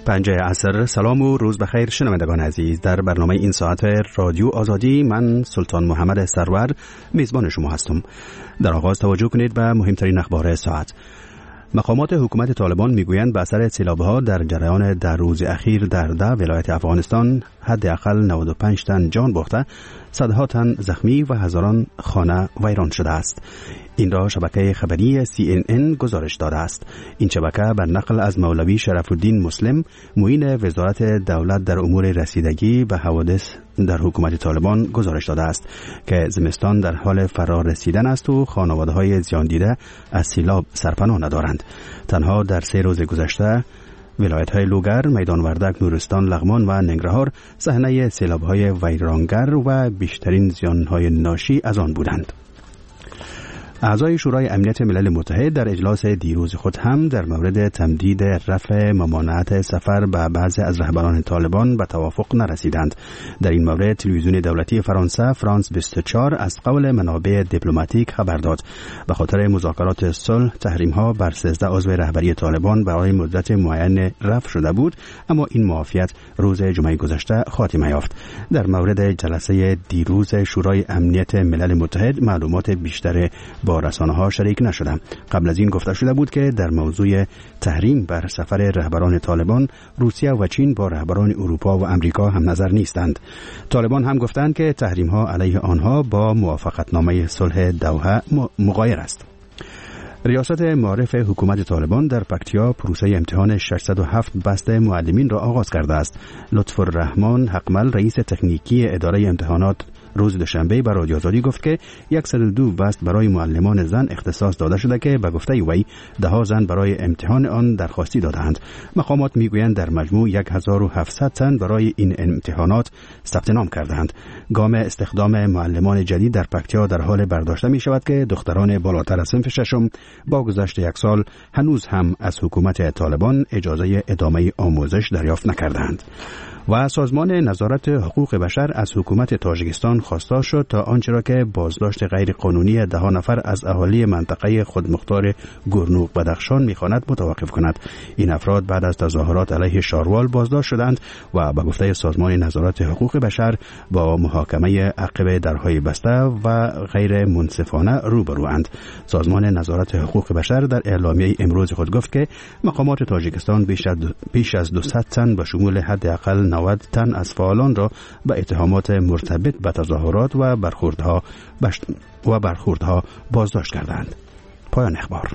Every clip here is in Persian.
5 عصر. سلام و روز بخیر شنوندگان عزیز. در برنامه این ساعت رادیو آزادی من سلطان محمد سرور میزبان شما هستم. در آغاز توجه کنید به مهمترین اخبار ساعت. مقامات حکومت طالبان میگویند به اثر سیلاب‌ها در جریان 10 روز اخیر در 10 ولایت افغانستان حداقل 95 تن جان باخته، صدها تن زخمی و هزاران خانه ویران شده است. این را شبکه خبری CNN گزارش داده است. این شبکه بر نقل از مولوی شرف الدین مسلم، معین وزارت دولت در امور رسیدگی به حوادث در حکومت طالبان گزارش داده است که زمستان در حال فرا رسیدن است و خانواده‌های زیان دیده از سیلاب سرپناه ندارند. تنها در 3 روز گذشته ولایت‌های لوگر، میدان وردک، نورستان، لغمان و ننگرهار صحنه سیلاب‌های ویرانگر و بیشترین زیان‌های ناشی از آن بودند. اعضای شورای امنیت ملل متحد در اجلاس دیروز خود هم در مورد تمدید رفع ممانعت سفر به بعضی از رهبران طالبان به توافق نرسیدند. در این مورد تلویزیون دولتی فرانسه فرانس 24 از قول منابع دیپلماتیک خبر داد. به خاطر مذاکرات صلح تحریم‌ها بر 13 عضو رهبری طالبان برای مدت معین رفع شده بود، اما این موافقت روز جمعه گذشته خاتمه یافت. در مورد جلسه دیروز شورای امنیت ملل متحد معلومات بیشتر با رسانه‌ها شریک نشدند. قبل از این گفته شده بود که در موضوع تحریم بر سفر رهبران طالبان، روسیه و چین با رهبران اروپا و امریکا هم نظر نیستند. طالبان هم گفتند که تحریم‌ها علیه آنها با موافقتنامه صلح دوحه مغایر است. ریاست معارف حکومت طالبان در پکتیا پروسه امتحان 607 بسته معلمین را آغاز کرده است. لطف الرحمن حقمل رئیس تکنیکی اداره امتحانات روز دوشنبه به رادیو آزادی گفت که 102 بست برای معلمان زن اختصاص داده شده که به گفته وی 10 زن برای امتحان آن درخواستی دادند. مقامات میگویند در مجموع 1700 تن برای این امتحانات ثبت نام کردند. گام استخدام معلمان جدید در پکتیا در حال برداشته می شود که دختران بالاتر از صنف ششم با گذشت 1 سال هنوز هم از حکومت طالبان اجازه ادامه آموزش دریافت نکردند. و سازمان نظارت حقوق بشر از حکومت تاجیکستان خواستار شد تا آنچه را که بازداشت غیر قانونی 10 نفر از اهالی منطقه خودمختار گورنوق بدخشان می‌خواند متوقف کند. این افراد بعد از تظاهرات علیه شاروال بازداشت شدند و به گفته سازمان نظارت حقوق بشر با محاکمه عقب درهای بسته و غیر منصفانه روبروند. سازمان نظارت حقوق بشر در اعلامیه امروز خود گفت که مقامات تاجیکستان بیش از 200 تن به شمول حداقل 90 تن از فعالان را به اتهامات مرتبط به تظاهرات و برخوردها بازداشت کردند. پایان اخبار.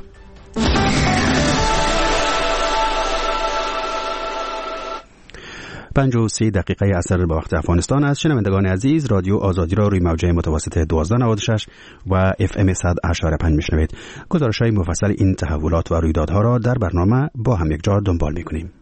پنج و 3 دقیقه عصر به وقت افغانستان است. شنوندگان عزیز، رادیو آزادی را روی موجه متوسط 1296 و FM 100.5 میشنوید. گزارش‌های مفصل این تحولات و رویدادها را در برنامه با هم یکجا دنبال می‌کنیم.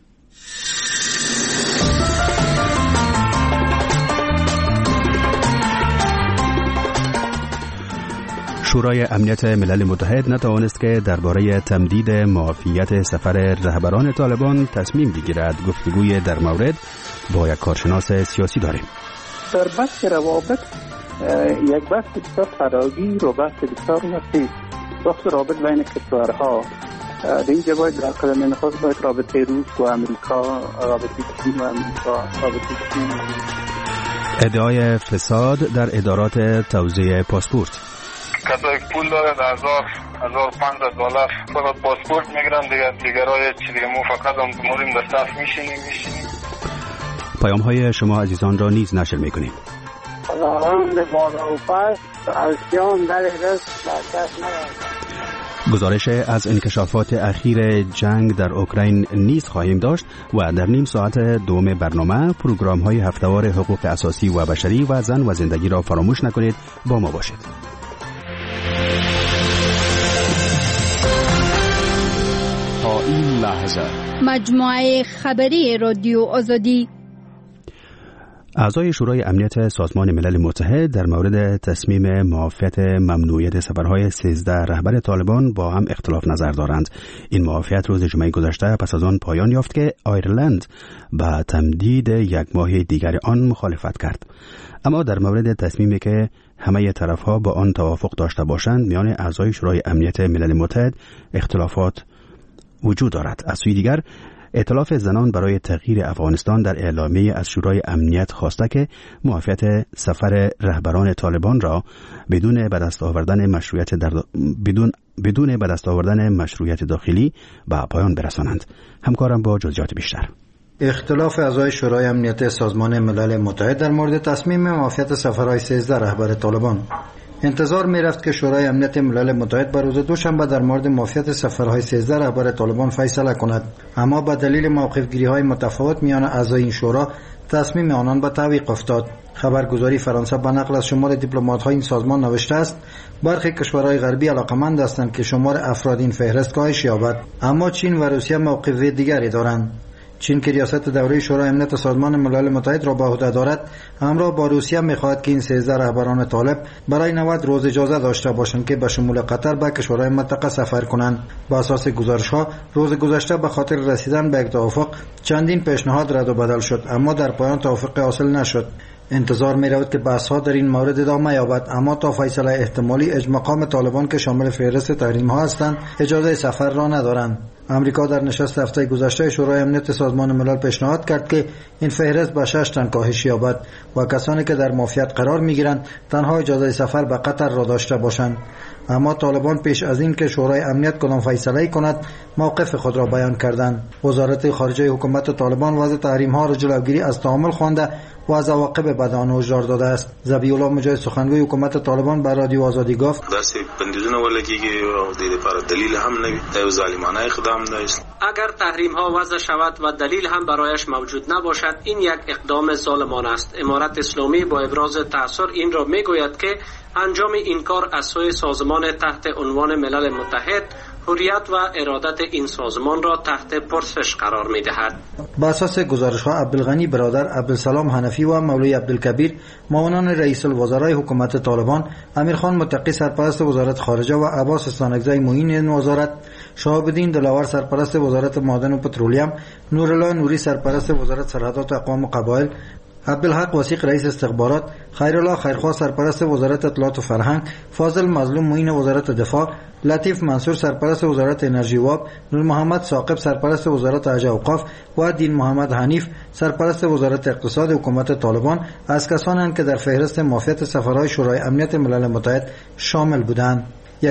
شورای امنیت ملل متحد نتوانست که درباره تمدید معافیت سفر رهبران طالبان تصمیم بگیرد. گفتگوی در مورد با یک کارشناس سیاسی داریم. در بحث روابط یک بحث بسیار فراگیر و بحث بسیار وسیع، بحث رابط بین کشورها. در اینجا باید در قدم نخست باید رابطه روس و امریکا، رابطه چین و امریکا، رابطه چین. ادعای فساد در ادارات توزیع پاسپورت. کسایی پول داره $1000 $1500 فقط پاسپورت میگیرن، دیگرای چی دیگه ما فقط هم موریم در صف میشینیم. پیام های شما عزیزان را نیز نشر میکنیم. گزارش از انکشافات اخیر جنگ در اوکراین نیز خواهیم داشت و در نیم ساعت دوم برنامه پروگرام های هفته‌وار حقوق اساسی و بشری و زن و زندگی را فراموش نکنید. با ما باشید. تا این لحظه مجموعه خبری رادیو آزادی. اعضای شورای امنیت سازمان ملل متحد در مورد تصمیم موافقت ممنوعیت سفرهای 13 رهبر طالبان با هم اختلاف نظر دارند. این موافقت روز جمعه گذشته پس از آن پایان یافت که آیرلند با تمدید 1 ماه دیگر آن مخالفت کرد. اما در مورد تصمیمی که همه طرفها با آن توافق داشته باشند میان اعضای شورای امنیت ملل متحد اختلافات وجود دارد. از سوی دیگر ائتلاف زنان برای تغییر افغانستان در اعلامیه از شورای امنیت خواسته که موافقت سفر رهبران طالبان را بدون به دست آوردن مشروعیت داخلی به پایان برسانند. همکارم با جزئیات بیشتر. اختلاف اعضای شورای امنیت سازمان ملل متحد در مورد تصمیم موافقت سفرهای 13 رهبر طالبان. انتظار می رفت که شورای امنیت ملل متحد بر روز دوشنبه در مورد موافقت سفرهای 13 رهبر طالبان فیصله کند، اما به دلیل موقف‌گیری‌های متفاوت میان اعضای این شورا تصمیم آنان به تعویق افتاد. خبرگزاری فرانسه به نقل از شمار دیپلمات‌های این سازمان نوشته است برخی کشورهای غربی علاقمند هستند که شمار افراد این فهرست کاهش یابد، اما چین و روسیه موقف دیگری دارند. چین که ریاست دوره شورای امنیت سازمان ملل متحد را به عهده دارد، همراه با روسیه می‌خواهد که این 13 رهبران طالب برای 90 روز اجازه داشته باشند که به شمول قطر به کشورهای منطقه سفر کنند. با اساس گزارش‌ها روز گذشته به خاطر رسیدن به یک توافق چندین پیشنهاد رد و بدل شد، اما در پایان توافق حاصل نشد. انتظار می رود که بحث‌ها در این مورد ادامه یابد، اما تا فیصله احتمالی اجماع طالبان که شامل فهرست تحریم‌ها هستند اجازه سفر را ندارند. امریکا در نشست هفته گذشته شورای امنیت سازمان ملل پیشنهاد کرد که این فهرست به 6 تن کاهش یابد و کسانی که در معافیت قرار می‌گیرند تنها اجازه سفر به قطر را داشته باشند. اما طالبان پیش از این که شورای امنیت کدام فیصله کند موقف خود را بیان کردند. وزارت خارجه حکومت طالبان وضع تحریم‌ها را جلوگیری از تعامل خوانده و از عواقب بد آن هشدار داده است. ذبیح الله مجاهد سخنگوی حکومت طالبان به رادیو آزادی گفت داسې بندیزونه ولګیږي او د لپاره دلیل هم نه وي، دا ظالمانه اقدام دی. اگر تحریم ها وضع شود و دلیل هم برایش موجود نباشد این یک اقدام ظالمانه است. امارت اسلامی با ابراز تأثیر این را میگوید که انجام این کار از سوی سازمان تحت عنوان ملل متحد حریت و ارادت این سازمان را تحت پرسش قرار می دهد. با اساس گزارش ها عبدالغنی برادر، عبدالسلام حنفی و مولوی عبدالکبیر معاونان رئیس الوزرای حکومت طالبان، امیرخان متقی سرپرست وزارت خارجه و عباس استانکزی معین وزارت، شهاب الدین دلاور سرپرست وزارت معدن و پترولیم، نورالله نوری سرپرست وزارت سرحدات و اقوام و قبایل، عبدالحق وثیق رئیس استخبارات، خیرالله خیرخواه سرپرست وزارت اطلاعات و فرهنگ، فاضل مظلوم معین وزارت دفاع، لطیف منصور سرپرست وزارت انرژی و آب، نور محمد ثاقب سرپرست وزارت حج و اوقاف و دین محمد حنیف سرپرست وزارت اقتصاد حکومت طالبان از کسانند که در فهرست موافقت سفرهای شورای امنیت ملل متحد شامل بودند.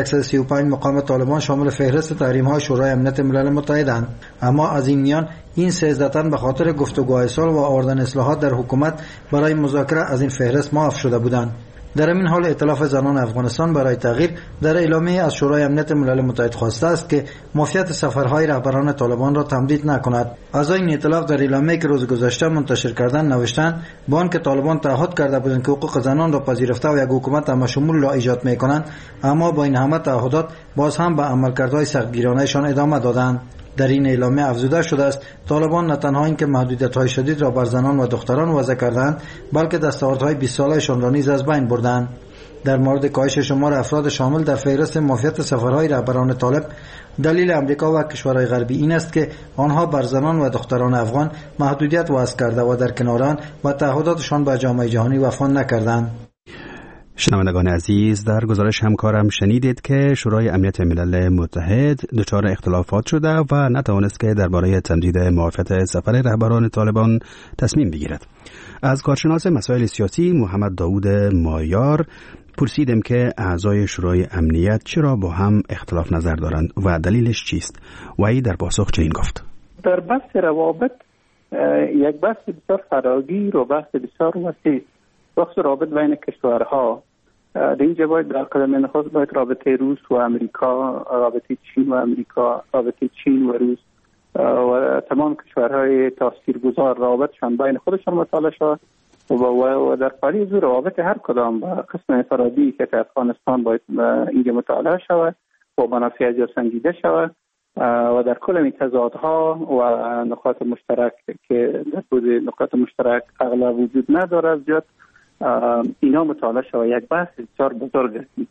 135 مقام طالبان شامل فهرست تحریم‌های شورای امنیت ملل متحدند، اما از این میان این 13 تن به خاطر گفتگوهای صلح و آوردن اصلاحات در حکومت برای مذاکره از این فهرست معاف شده بودند. در این حال ائتلاف زنان افغانستان برای تغییر در اعلامیه از شورای امنیت ملل متحد خواسته است که موافقت سفرهای رهبران طالبان را تمدید نکند. اعضای این ائتلاف در اعلامیه که روز گذشته منتشر کردند نوشتند با آنکه طالبان تعهد کرده بودند که حقوق زنان را پذیرفته و یک حکومت همشمول را ایجاد می‌کنند، اما با این همه تعهدات باز هم به عملکردهای سختگیرانه‌شان ادامه دادند. در این اعلامیه افزوده شده است طالبان نه تنها اینکه محدودیت‌های شدید را بر زنان و دختران وضع کردند، بلکه دستاوردهای 20 ساله‌شان را نیز از بین بردند. در مورد کاهش شمار افراد شامل در فهرست موافقت سفرهای رهبران طالب، دلیل امریکا و کشورهای غربی این است که آنها بر زنان و دختران افغان محدودیت وضع کرده و در کنار آن به تعهداتشان به جامعه جهانی وفا نکردند. شنوندگان عزیز، در گزارش همکارم شنیدید که شورای امنیت ملل متحد دچار اختلافات شده و نتوانست که درباره تمدید موافقت سفر رهبران طالبان تصمیم بگیرد. از کارشناس مسائل سیاسی محمد داوود مایار پرسیدم که اعضای شورای امنیت چرا با هم اختلاف نظر دارند و دلیلش چیست و ای در پاسخ چنین گفت: در بحث روابط یک بحث بسیار فراگیر و بحث بسیار وسیع، بحث رابط بین کشورها. در اینجا باید در قدم نخست باید رابطه روس و امریکا، رابطه چین و امریکا، رابطه چین و روس و تمام کشورهای تاثیرگذار رابطشان بین خودشان مطالعه شود و در پاری از روابط هر کدام با قسم انفرادی که در افغانستان باید اینجا مطالعه شود و منافع از سنجیده شود و در کل این تضادها و نقاط مشترک که در بود نقاط مشترک اغلب وجود نداره زیاد اینا مطالعه شود. یک بحث بسیار بزرگ است.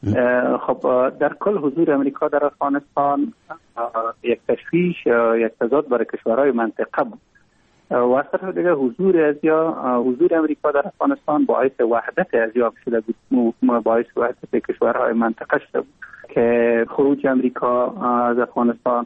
خب در کل حضور امریکا در افغانستان یک تشویش، یک تضاد برای کشورهای منطقه بود و از طرف دیگه حضور امریکا در افغانستان باعث وحدت ازیا شده بود، باعث وحدت کشورهای منطقه شده بود که خروج امریکا از افغانستان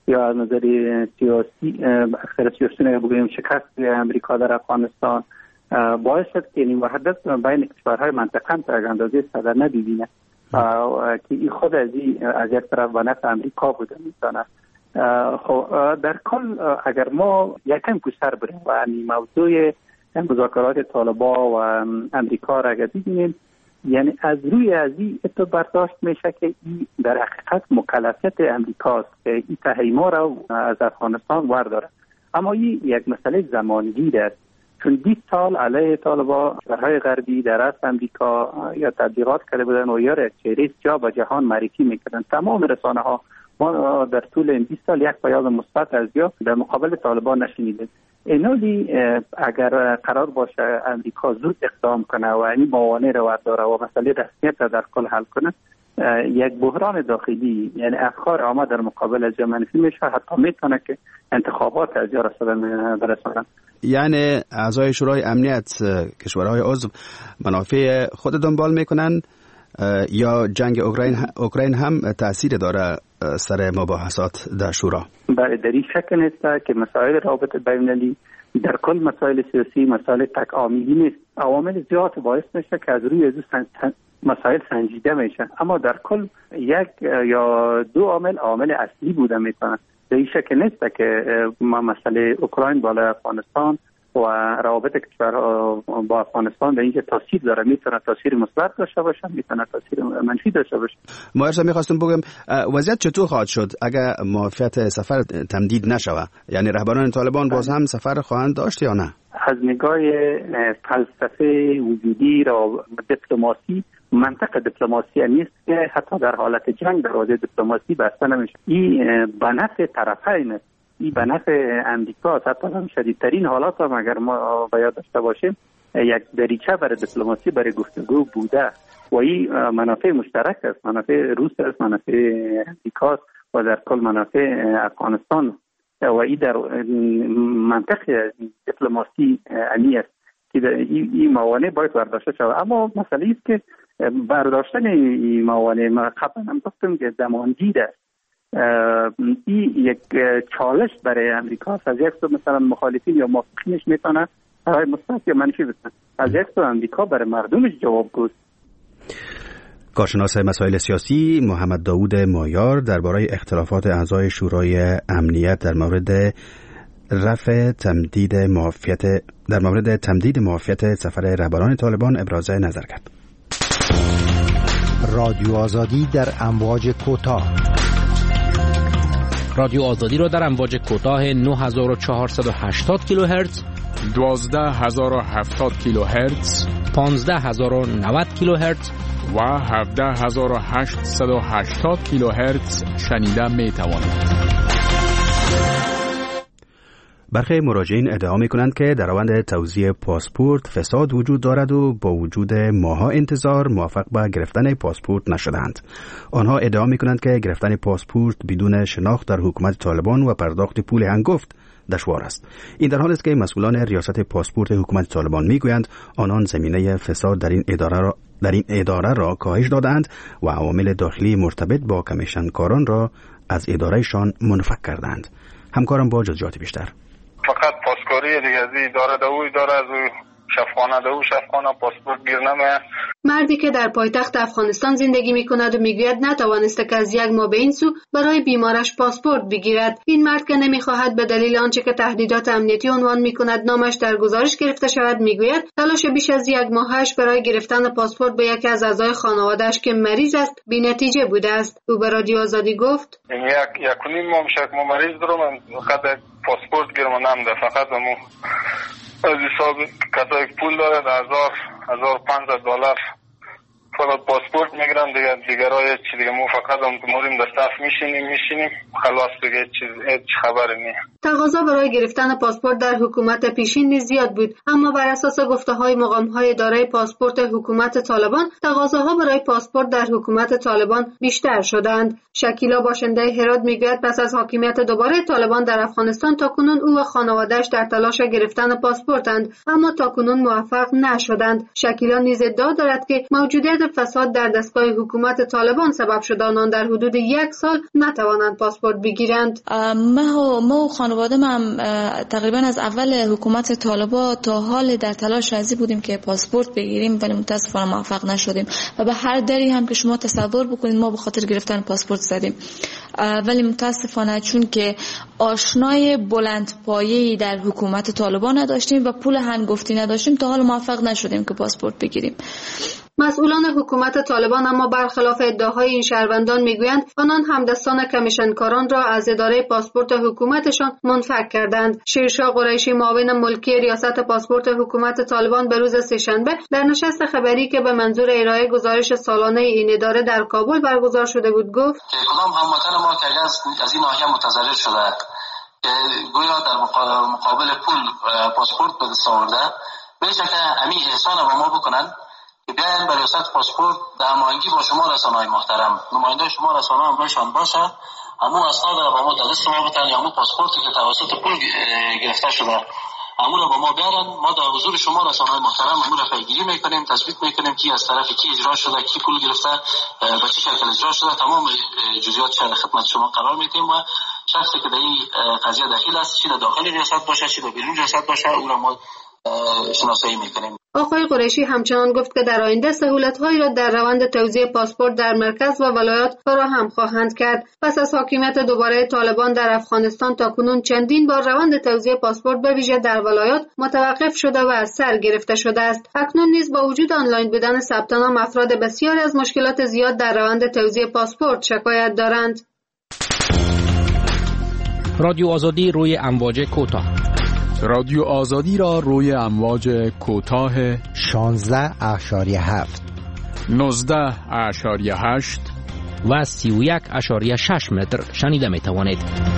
یا از نظر سیاسی اکثر سیاسیون بگوییم شکست امریکا در افغانستان باعث شد که این وحدت بین کشورهای منطقه هم تا اندازه صدر نبینه که این خود از یک طرف به نفع امریکا بوده میتونه. خب در کل اگر ما یکم پشتر بریم و موضوع مذاکرات طالبان و امریکا را اگر ببینیم، یعنی از روی این تو برداشت میشه که این در حقیقت مکلفیت امریکاست که این تحریما را از افغانستان ورداره، اما این یک مسئله زمانگیر است، چون 20 سال علیه طالبان کشورهای غربی در اصل امریکا یا تبلیغات کرده بودن و یا چهره جا به جهان معرفی میکردن. تمام رسانه ها ما در طول این 20 سال یک پیام مثبت از یا در مقابل طالبان نشنیدیم. اینولی اگر قرار باشه امریکا زود اقدام کنه و این موانع رو ورداره و مسئله رسمیت را در کل حل کنه، یک بحران داخلی یعنی افکار عامه در مقابل از منفی میشه، حتی میتونه که انتخابات از یا برسانه. یعنی اعضای شورای امنیت کشورهای عضو منافع خود دنبال میکنن یا جنگ اوکراین هم تأثیر داره سر مباحثات در شورا؟ بله، در این شک نیست که مسائل رابطه بین‌المللی در کل مسائل سیاسی مسائل تک عاملی نیست، عوامل زیاد باعث میشه که از روی مسائل سنجیده میشه، اما در کل یک یا دو عامل اصلی بوده میتونه. در این شک نیست که مسئله اوکراین بالای افغانستان و روابط کشورها با افغانستان به اینکه تاثیر داره، میتونه تاثیر مثبت داشته باشه، میتونه تاثیر منفی داشته باشه. ما ارسا میخواستم بگم وضعیت چطور خواهد شد اگر موافقت سفر تمدید نشود؟ یعنی رهبران طالبان باز هم سفر خواهند داشت یا نه؟ از نگاه فلسفه وجودی را دیپلماسی، منطق دیپلماسی نیست که حتی در حالت جنگ دروازه دیپلماسی بسته نمیشه. این به نفع طرفین است، این به نفع امریکا است. حتی هم شدیدترین حالات هم اگر ما باید داشته باشیم یک دریچه برای دیپلماسی برای گفتگو بوده و این منافع مشترک است، منافع روس است، منافع امریکا است و در کل منافع افغانستان و این در منطق دیپلماسی علی است که این موانع باید برداشته شود. اما مسئله است که برداشتن این موانع ما قبلا هم گفتم که زمانگیر است. این یک چالش برای امریکا است. از یک سو مثلا مخالفین یا موافقینش میتونه برای مثبت یا منفی بسن، از یک سو امریکا برای مردمش جوابگوست. کارشناس مسائل سیاسی محمد داوود مایار درباره اختلافات اعضای شورای امنیت در مورد تمدید معافیت سفر رهبران طالبان ابراز نظر کرد. رادیو آزادی در امواج کوتاه. رادیو آزادی را در امواج کوتاه 9480 کیلوهرتز، 12070 کیلوهرتز، 15090 کیلوهرتز و 17880 کیلوهرتز شنیده می توانید. برخی مراجعین ادعا می‌کنند که در روند توزیع پاسپورت فساد وجود دارد و با وجود ماه‌ها انتظار موفق به گرفتن پاسپورت نشدند. آنها ادعا می‌کنند که گرفتن پاسپورت بدون شناخت در حکومت طالبان و پرداخت پول هنگفت دشوار است. این در حالی است که مسئولان ریاست پاسپورت حکومت طالبان می‌گویند آنان زمینه فساد در این اداره را کاهش دادند و عوامل داخلی مرتبط با کمیشنکاران را از ادارهشان منفک کردند. همکارم با جزئیات بیشتر. فقط پاسکاری دیگه از اداره از شفخانه پاسپورت گیر نمیه. مردی که در پایتخت افغانستان زندگی میکند و میگوید نتوانسته که از یک ماه به این سو برای بیمارش پاسپورت بگیرد. این مرد که نمیخواهد به دلیل آنچه که تهدیدات امنیتی عنوان میکند نامش در گزارش گرفته شود، میگوید تلاش بیش از یک ماهش برای گرفتن پاسپورت به یکی از اعضای خانواده‌اش که مریض است بی‌نتیجه بوده است. او به رادیو آزادی گفت: یک ماه میشه که مریض دارم، فقط پاسپورت گیرم نمیده، فقط از حساب کسایی که پول داره $1500 فقط پاسپورت میگیرن دیگه رای چی دیگه ما فقط هم موریم در صف میشینیم خلاص دیگه هیچ خبری نیست. تقاضا برای گرفتن پاسپورت در حکومت پیشین نیز زیاد بود، اما بر اساس گفته‌های مقام‌های اداره پاسپورت حکومت طالبان تقاضاها برای پاسپورت در حکومت طالبان بیشتر شدند. شکیلا باشنده هرات میگوید پس از حاکمیت دوباره طالبان در افغانستان تاکنون او و خانواده‌اش در تلاش گرفتن پاسپورتند، اما تاکنون موفق نشدند. شکیلا نیز ادعا دارد که موجودیت فساد در دستگاه حکومت طالبان سبب شده آنان در حدود 1 سال نتوانند پاسپورت بگیرند. ما و خانواده‌ام هم تقریبا از اول حکومت طالبان تا حال در تلاش ازی بودیم که پاسپورت بگیریم، ولی متاسفانه موفق نشدیم و به هر دری هم که شما تصور بکنید ما به خاطر گرفتن پاسپورت زدیم، ولی متاسفانه چون که آشنای بلند پایه‌ای در حکومت طالبان نداشتیم و پول هنگفتی نداشتیم تا حال موفق نشدیم که پاسپورت بگیریم. مسئولان حکومت طالبان اما برخلاف ادعاهای این شهروندان میگویند آنان همدستان کمیشنکاران را از اداره پاسپورت حکومتشان منفک کردند. شیرشاه قریشی معاون ملکی ریاست پاسپورت حکومت طالبان به روز سه‌شنبه در نشست خبری که به منظور ارائه گزارش سالانه این اداره در کابل برگزار شده بود گفت کدام هموطن ما که از این ناحیه متضرر شده گویا در مقابل پول پاسپورت به دست آورده میشه که همین احسان با ما بکنن که بیاین به ریاست پاسپورت در هماهنگی با شما رسانه‌های محترم، نماینده شما رسانه هم باشن باشه، همو اسناد را با ما در دست ما بتن، یا همو پاسپورتی که توسط پول گرفته شده همو را با ما بیارن، ما در حضور شما رسانه‌های محترم همو را پیگیری میکنیم، تثبیت میکنیم که از طرف کی اجرا شده، کی پول گرفته، به چه شکل اجرا شده، تمام جزئیات را خدمت شما قرار میدیم و شخصی که در این قضیه دخیل است، چه در داخل ریاست باشه چه در بیرون ریاست باشه، او را ما شناسایی میکنیم. آقای قریشی همچنان گفت که در آینده سهولت‌هایی را در روند توزیع پاسپورت در مرکز و ولایات فراهم خواهند کرد. پس از حاکمیت دوباره طالبان در افغانستان تاکنون چندین بار روند توزیع پاسپورت به ویژه در ولایات متوقف شده و از سر گرفته شده است. اکنون نیز با وجود آنلاین بودن ثبت نام افراد بسیاری از مشکلات زیاد در روند توزیع پاسپورت شکایت دارند. رادیو آزادی روی امواج کوتاه. رادیو آزادی را روی امواج کوتاه 16.7 19.8 و 31.6 متر شنیده می توانید.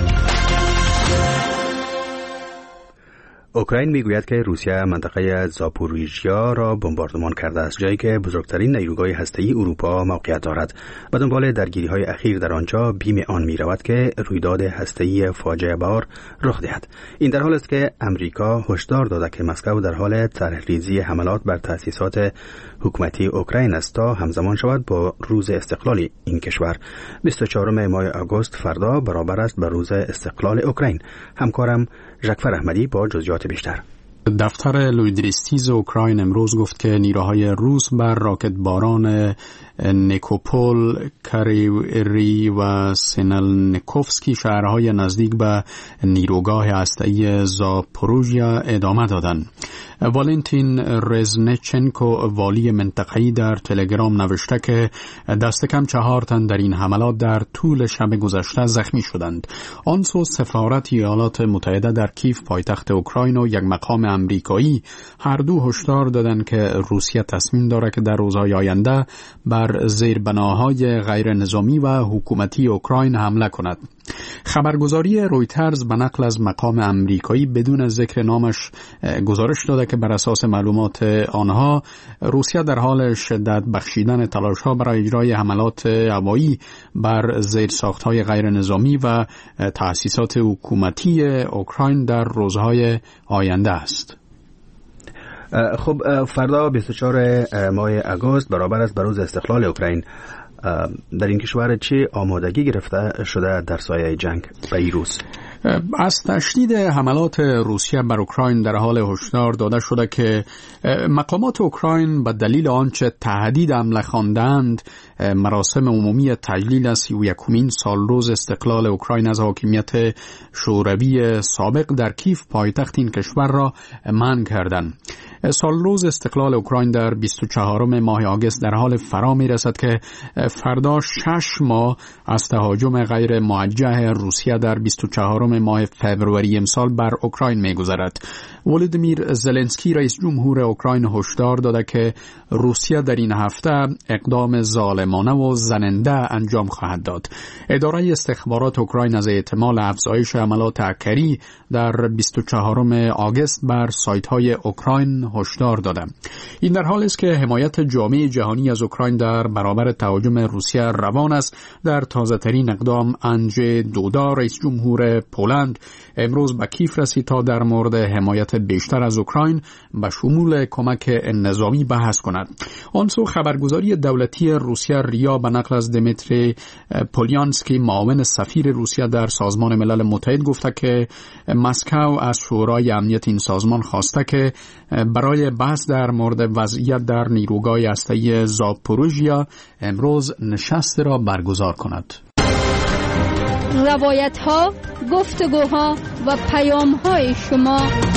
اوکراین میگوید که روسیه منطقه زاپوریژیا را بمباردمان کرده است، جایی که بزرگترین نیروگاه هسته‌ای اروپا موقعیت دارد. به دنبال درگیری‌های اخیر در آنجا بیم آن می‌رود که رویداد هسته‌ای فاجعه بار رخ دهد. این در حالی است که امریکا هشدار داده که مسکو در حال طرح‌ریزی حملات بر تأسیسات حکومتی اوکراین است تا همزمان شود با روز استقلال این کشور. 24 ماه آگوست فردا برابر است به روز استقلال اوکراین. همکارم ژکفر احمدی با جزئیات بیشتر. دفتر لویدریستیز اوکراین امروز گفت که نیروهای روس بر راکت باران نیکوپول، کاریوری و سینلنیکوفسکی شهرهای نزدیک به نیروگاه هسته‌ای زاپوروژیا ادامه دادند. والنتین رزنچنکو والی منطقه‌ای در تلگرام نوشته که دست کم 4 تن در این حملات در طول شب گذشته زخمی شدند. آن سو سفارت ایالات متحده در کیف پایتخت اوکراین و یک مقام امریکایی هر دو هشدار دادند که روسیه تصمیم دارد که در روزهای آینده بر زیربناهای غیر نظامی و حکومتی اوکراین حمله کند. خبرگزاری رویترز به نقل از مقام امریکایی بدون ذکر نامش گزارش داده که بر اساس معلومات آنها روسیه در حال شدت بخشیدن تلاش‌ها برای اجرای حملات هوایی بر زیرساخت‌های غیر نظامی و تأسیسات حکومتی اوکراین در روزهای آینده است. خب فردا 24 ماه آگوست برابر است به روز استقلال اوکراین. در این کشور چه آمادگی گرفته شده در سایه جنگ به این روز؟ از تشدید حملات روسیه بر اوکراین در حال هشدار داده شده که مقامات اوکراین به دلیل آنچه تهدید حمله خواندند مراسم عمومی تجلیل 31مین سالروز استقلال اوکراین از حاکمیت شوروی سابق در کیف پایتخت این کشور را منع کردند. سالروز استقلال اوکراین در 24 ماه آگوست در حال فرا می رسد که فردا 6 ماه از تهاجم غیر موجه روسیه در 24 ماه فوریه امسال بر اوکراین می گذرد. ولودیمیر زلنسکی رئیس جمهور اوکراین هشدار داده که روسیه در این هفته اقدام ظالمانه و زننده انجام خواهد داد. اداره استخبارات اوکراین از احتمال افزایش حملات هکری در 24 آگوست بر سایت‌های اوکراین هشدار داده. این در حالی است که حمایت جامعه جهانی از اوکراین در برابر تهاجم روسیه روان است. در تازه‌ترین اقدام آندژی دودا رئیس جمهور پولند امروز به کیف رسید تا در مورد حمایت بیشتر از اوکراین به شمول کمک نظامی بحث کند. آن سو خبرگزاری دولتی روسیه ریا به نقل از دمیتری پولیانسکی معاون سفیر روسیه در سازمان ملل متحد گفته که مسکو از شورای امنیت این سازمان خواسته که برای بحث در مورد وضعیت در نیروگاه هسته‌ای زاپوروژیا امروز نشست را برگزار کند. روایت‌ها، گفتگوها و پیام‌های شما.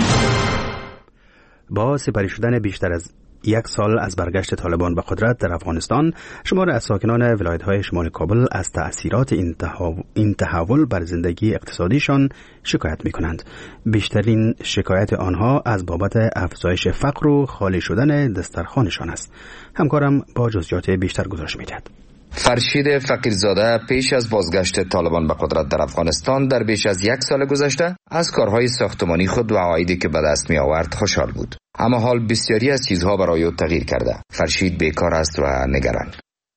با سپری شدن بیشتر از 1 سال از برگشت طالبان به قدرت در افغانستان، شمار از ساکنان ولایت‌های شمال کابل از تأثیرات این تحول بر زندگی اقتصادیشان شکایت می‌کنند. بیشترین شکایت آنها از بابت افزایش فقر و خالی شدن دسترخوانشان است. همکارم با جزئیات بیشتر گزارش می‌دهد. فرشید فقیرزاده پیش از بازگشت طالبان به قدرت در افغانستان در بیش از 1 سال گذشته از کارهای ساختمانی خود و عوایدی که به دست می آورد خوشحال بود. اما حال بسیاری از چیزها برای او تغییر کرده. فرشید بیکار است و نگران.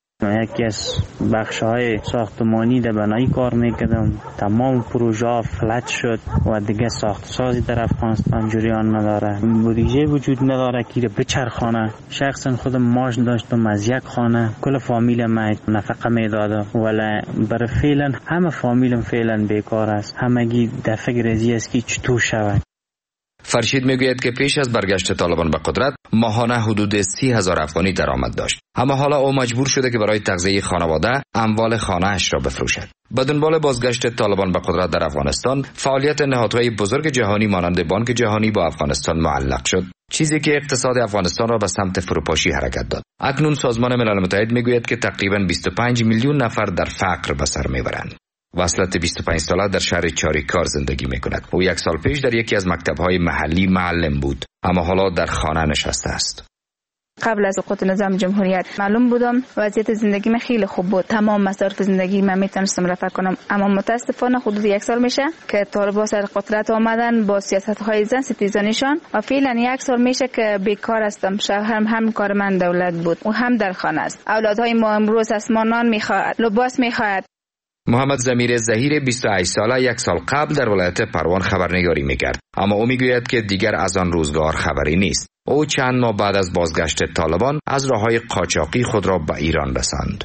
یکی از بخش‌های ساختمانی در بنایی کار میکردم. تمام پروژه ها فلج شد و دیگه ساخت سازی در افغانستان جریان نداره. بودجه وجود نداره که بچرخانه. شخصا خودم ماش داشتم از 1 خانه. کل فامیلم نفقه میدادم. ولی برای فعلا همه فامیلم فعلا بیکار است. همگی در فکر ازی است که چطور شود. فرشید میگوید که پیش از برگشت طالبان به قدرت ماهانه حدود 30,000 افغانی درآمد داشت، اما حالا او مجبور شده که برای تغذیه خانواده اموال خانه‌اش را بفروشد. به دنبال بازگشت طالبان به قدرت در افغانستان، فعالیت نهادهای بزرگ جهانی مانند بانک جهانی با افغانستان معلق شد، چیزی که اقتصاد افغانستان را به سمت فروپاشی حرکت داد. اکنون سازمان ملل متحد میگوید که تقریباً 25 میلیون نفر در فقر به سر میبرند. وصلت 25 ساله در شهر چاریکار زندگی میکند. او 1 سال پیش در یکی از مکتب‌های محلی معلم بود، اما حالا در خانه نشسته است. قبل از سقوط نظام جمهوریت معلوم بودم وضعیت زندگی من خیلی خوب بود. تمام مصارف زندگی من میتونستم رفع کنم، اما متاسفانه حدود 1 سال میشه که طالبان سر قدرت آمدن با سیاست‌های زن ستیزانیشان و فعلا 1 سال میشه که بیکار هستم. شوهرم هم کارمند دولت بود و هم در خانه است. اولادهای ما امروز از ما نان میخواهد، لباس میخواهد. محمد ضمیر ظهیر 28 ساله 1 سال قبل در ولایت پروان خبرنگاری میکرد، اما او میگوید که دیگر از آن روزگار خبری نیست. او چند ماه بعد از بازگشت طالبان از راههای قاچاقی خود را به ایران رساند.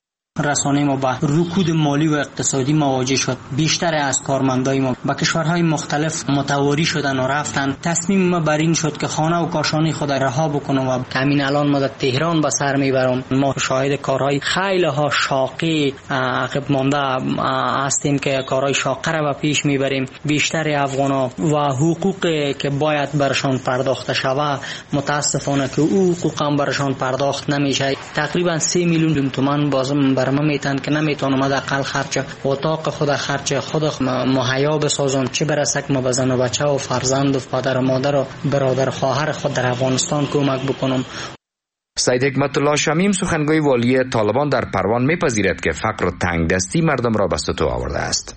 رسانه ما با رکود مالی و اقتصادی مواجه شد. بیشتر از کارمندای ما به کشورهای مختلف متواری شدن و رفتن. تصمیم ما بر این شد که خانه و کاشانه خود رها بکنم و همین الان ما در تهران به سر میبرم. ما شاهد کارهای خیلی ها شاقی عقب مانده هستیم که کارهای شاقه را به پیش میبریم. بیشتر افغانا و حقوقی که باید برشان پرداخته شود متاسفانه که او حقوق هم برشان پرداخت نمیشه. تقریبا 3 میلیون تومان بازم ما میتن که نمیتونم حداقل خرج اتاق خود خرج خود مهیا بسازم، چه برسه که ما به زن و بچه و فرزند و پدر و مادر و برادر خواهر خود در افغانستان کمک بکنم. سید حکمت الله شمیم سخنگوی والی طالبان در پروان میپذیرد که فقر و تنگدستی مردم را به سطوح آورده است.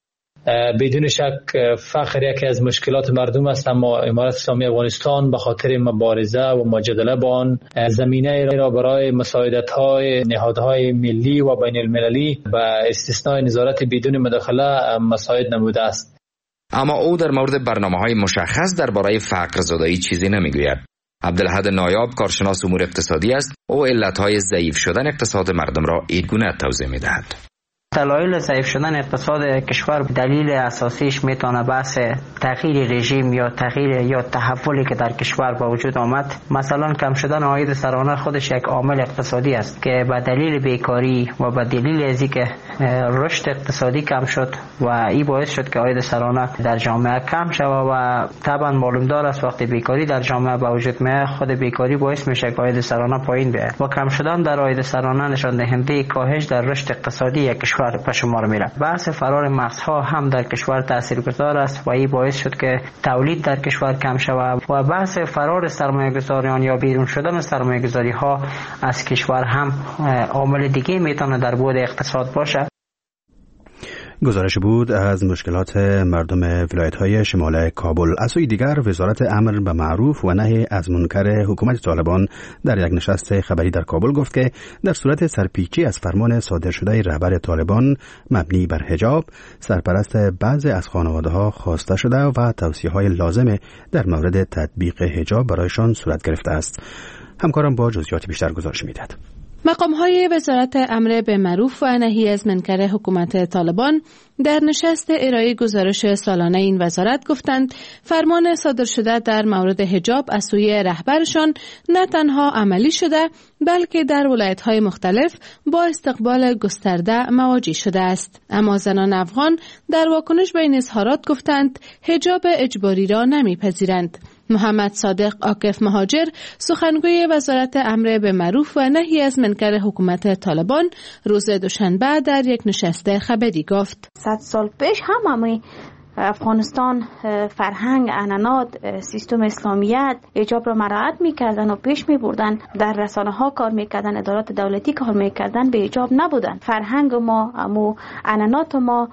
بدون شک فقر یکی از مشکلات مردم است، اما امارت اسلامی افغانستان به خاطر مبارزه و مجادله با آن زمینه را برای مساعدت‌های نهادهای ملی و بین المللی و استثناء نظارت بدون مداخله مساعد نموده است. اما او در مورد برنامه‌های مشخص درباره فقر زدایی چیزی نمیگوید. عبدالحد نایاب کارشناس امور اقتصادی است. او علت‌های ضعیف شدن اقتصاد مردم را این گونه توضیح می‌دهد. دلایل ضعیف شدن اقتصاد کشور دلیل اساسیش میتونه بحث تغییر رژیم یا تغییر یا تحولی که در کشور با وجود آمد. مثلا کم شدن عاید سرانه خودش یک عامل اقتصادی است که به دلیل بیکاری و به دلیل ازی که رشد اقتصادی کم شد و این باعث شد که عاید سرانه در جامعه کم شود و طبعا معلوم دار است وقتی بیکاری در جامعه با وجود میاد خود بیکاری باعث میشه که عاید سرانه پایین بیاد و کم شدن در عاید سرانه نشان دهنده کاهش در رشد اقتصادی یک کشور به شمار میره. بحث فرار مغزها هم در کشور تاثیرگذار است و این باعث شد که تولید در کشور کم شود و بحث فرار سرمایه‌گذاریان یا بیرون شدن سرمایه‌گذاری‌ها از کشور هم عامل دیگه میتونه در بعد اقتصاد باشه. گزارش بود از مشکلات مردم ولایت‌های شمال کابل. از سوی دیگر وزارت امر به معروف و نهی از منکر حکومت طالبان در یک نشست خبری در کابل گفت که در صورت سرپیچی از فرمان صادر شده رهبر طالبان مبنی بر حجاب، سرپرست بعضی از خانواده‌ها خواسته شده و توصیه‌های لازم در مورد تطبیق حجاب برایشان صورت گرفته است. همکارم با جزئیات بیشتر گزارش می‌دهد. مقام‌های وزارت امر به معروف و نهی از منکر حکومت طالبان در نشست ارائه گزارش سالانه این وزارت گفتند فرمان صادر شده در مورد حجاب از سوی رهبرشان نه تنها عملی شده بلکه در ولایت‌های مختلف با استقبال گسترده مواجه شده است. اما زنان افغان در واکنش به این اظهارات گفتند حجاب اجباری را نمی‌پذیرند. محمد صادق عاکف مهاجر سخنگوی وزارت امر به معروف و نهی از منکر حکومت طالبان روز دوشنبه در یک نشست خبری گفت 100 سال پیش هم افغانستان فرهنگ، عنعنات، سیستم اسلامیت حجاب را مراعات می‌کردن و پیش می‌بردن. در رسانه‌ها کار می‌کردن، ادارات دولتی کار می‌کردن، به حجاب نبودن. فرهنگ ما، عنعنات ما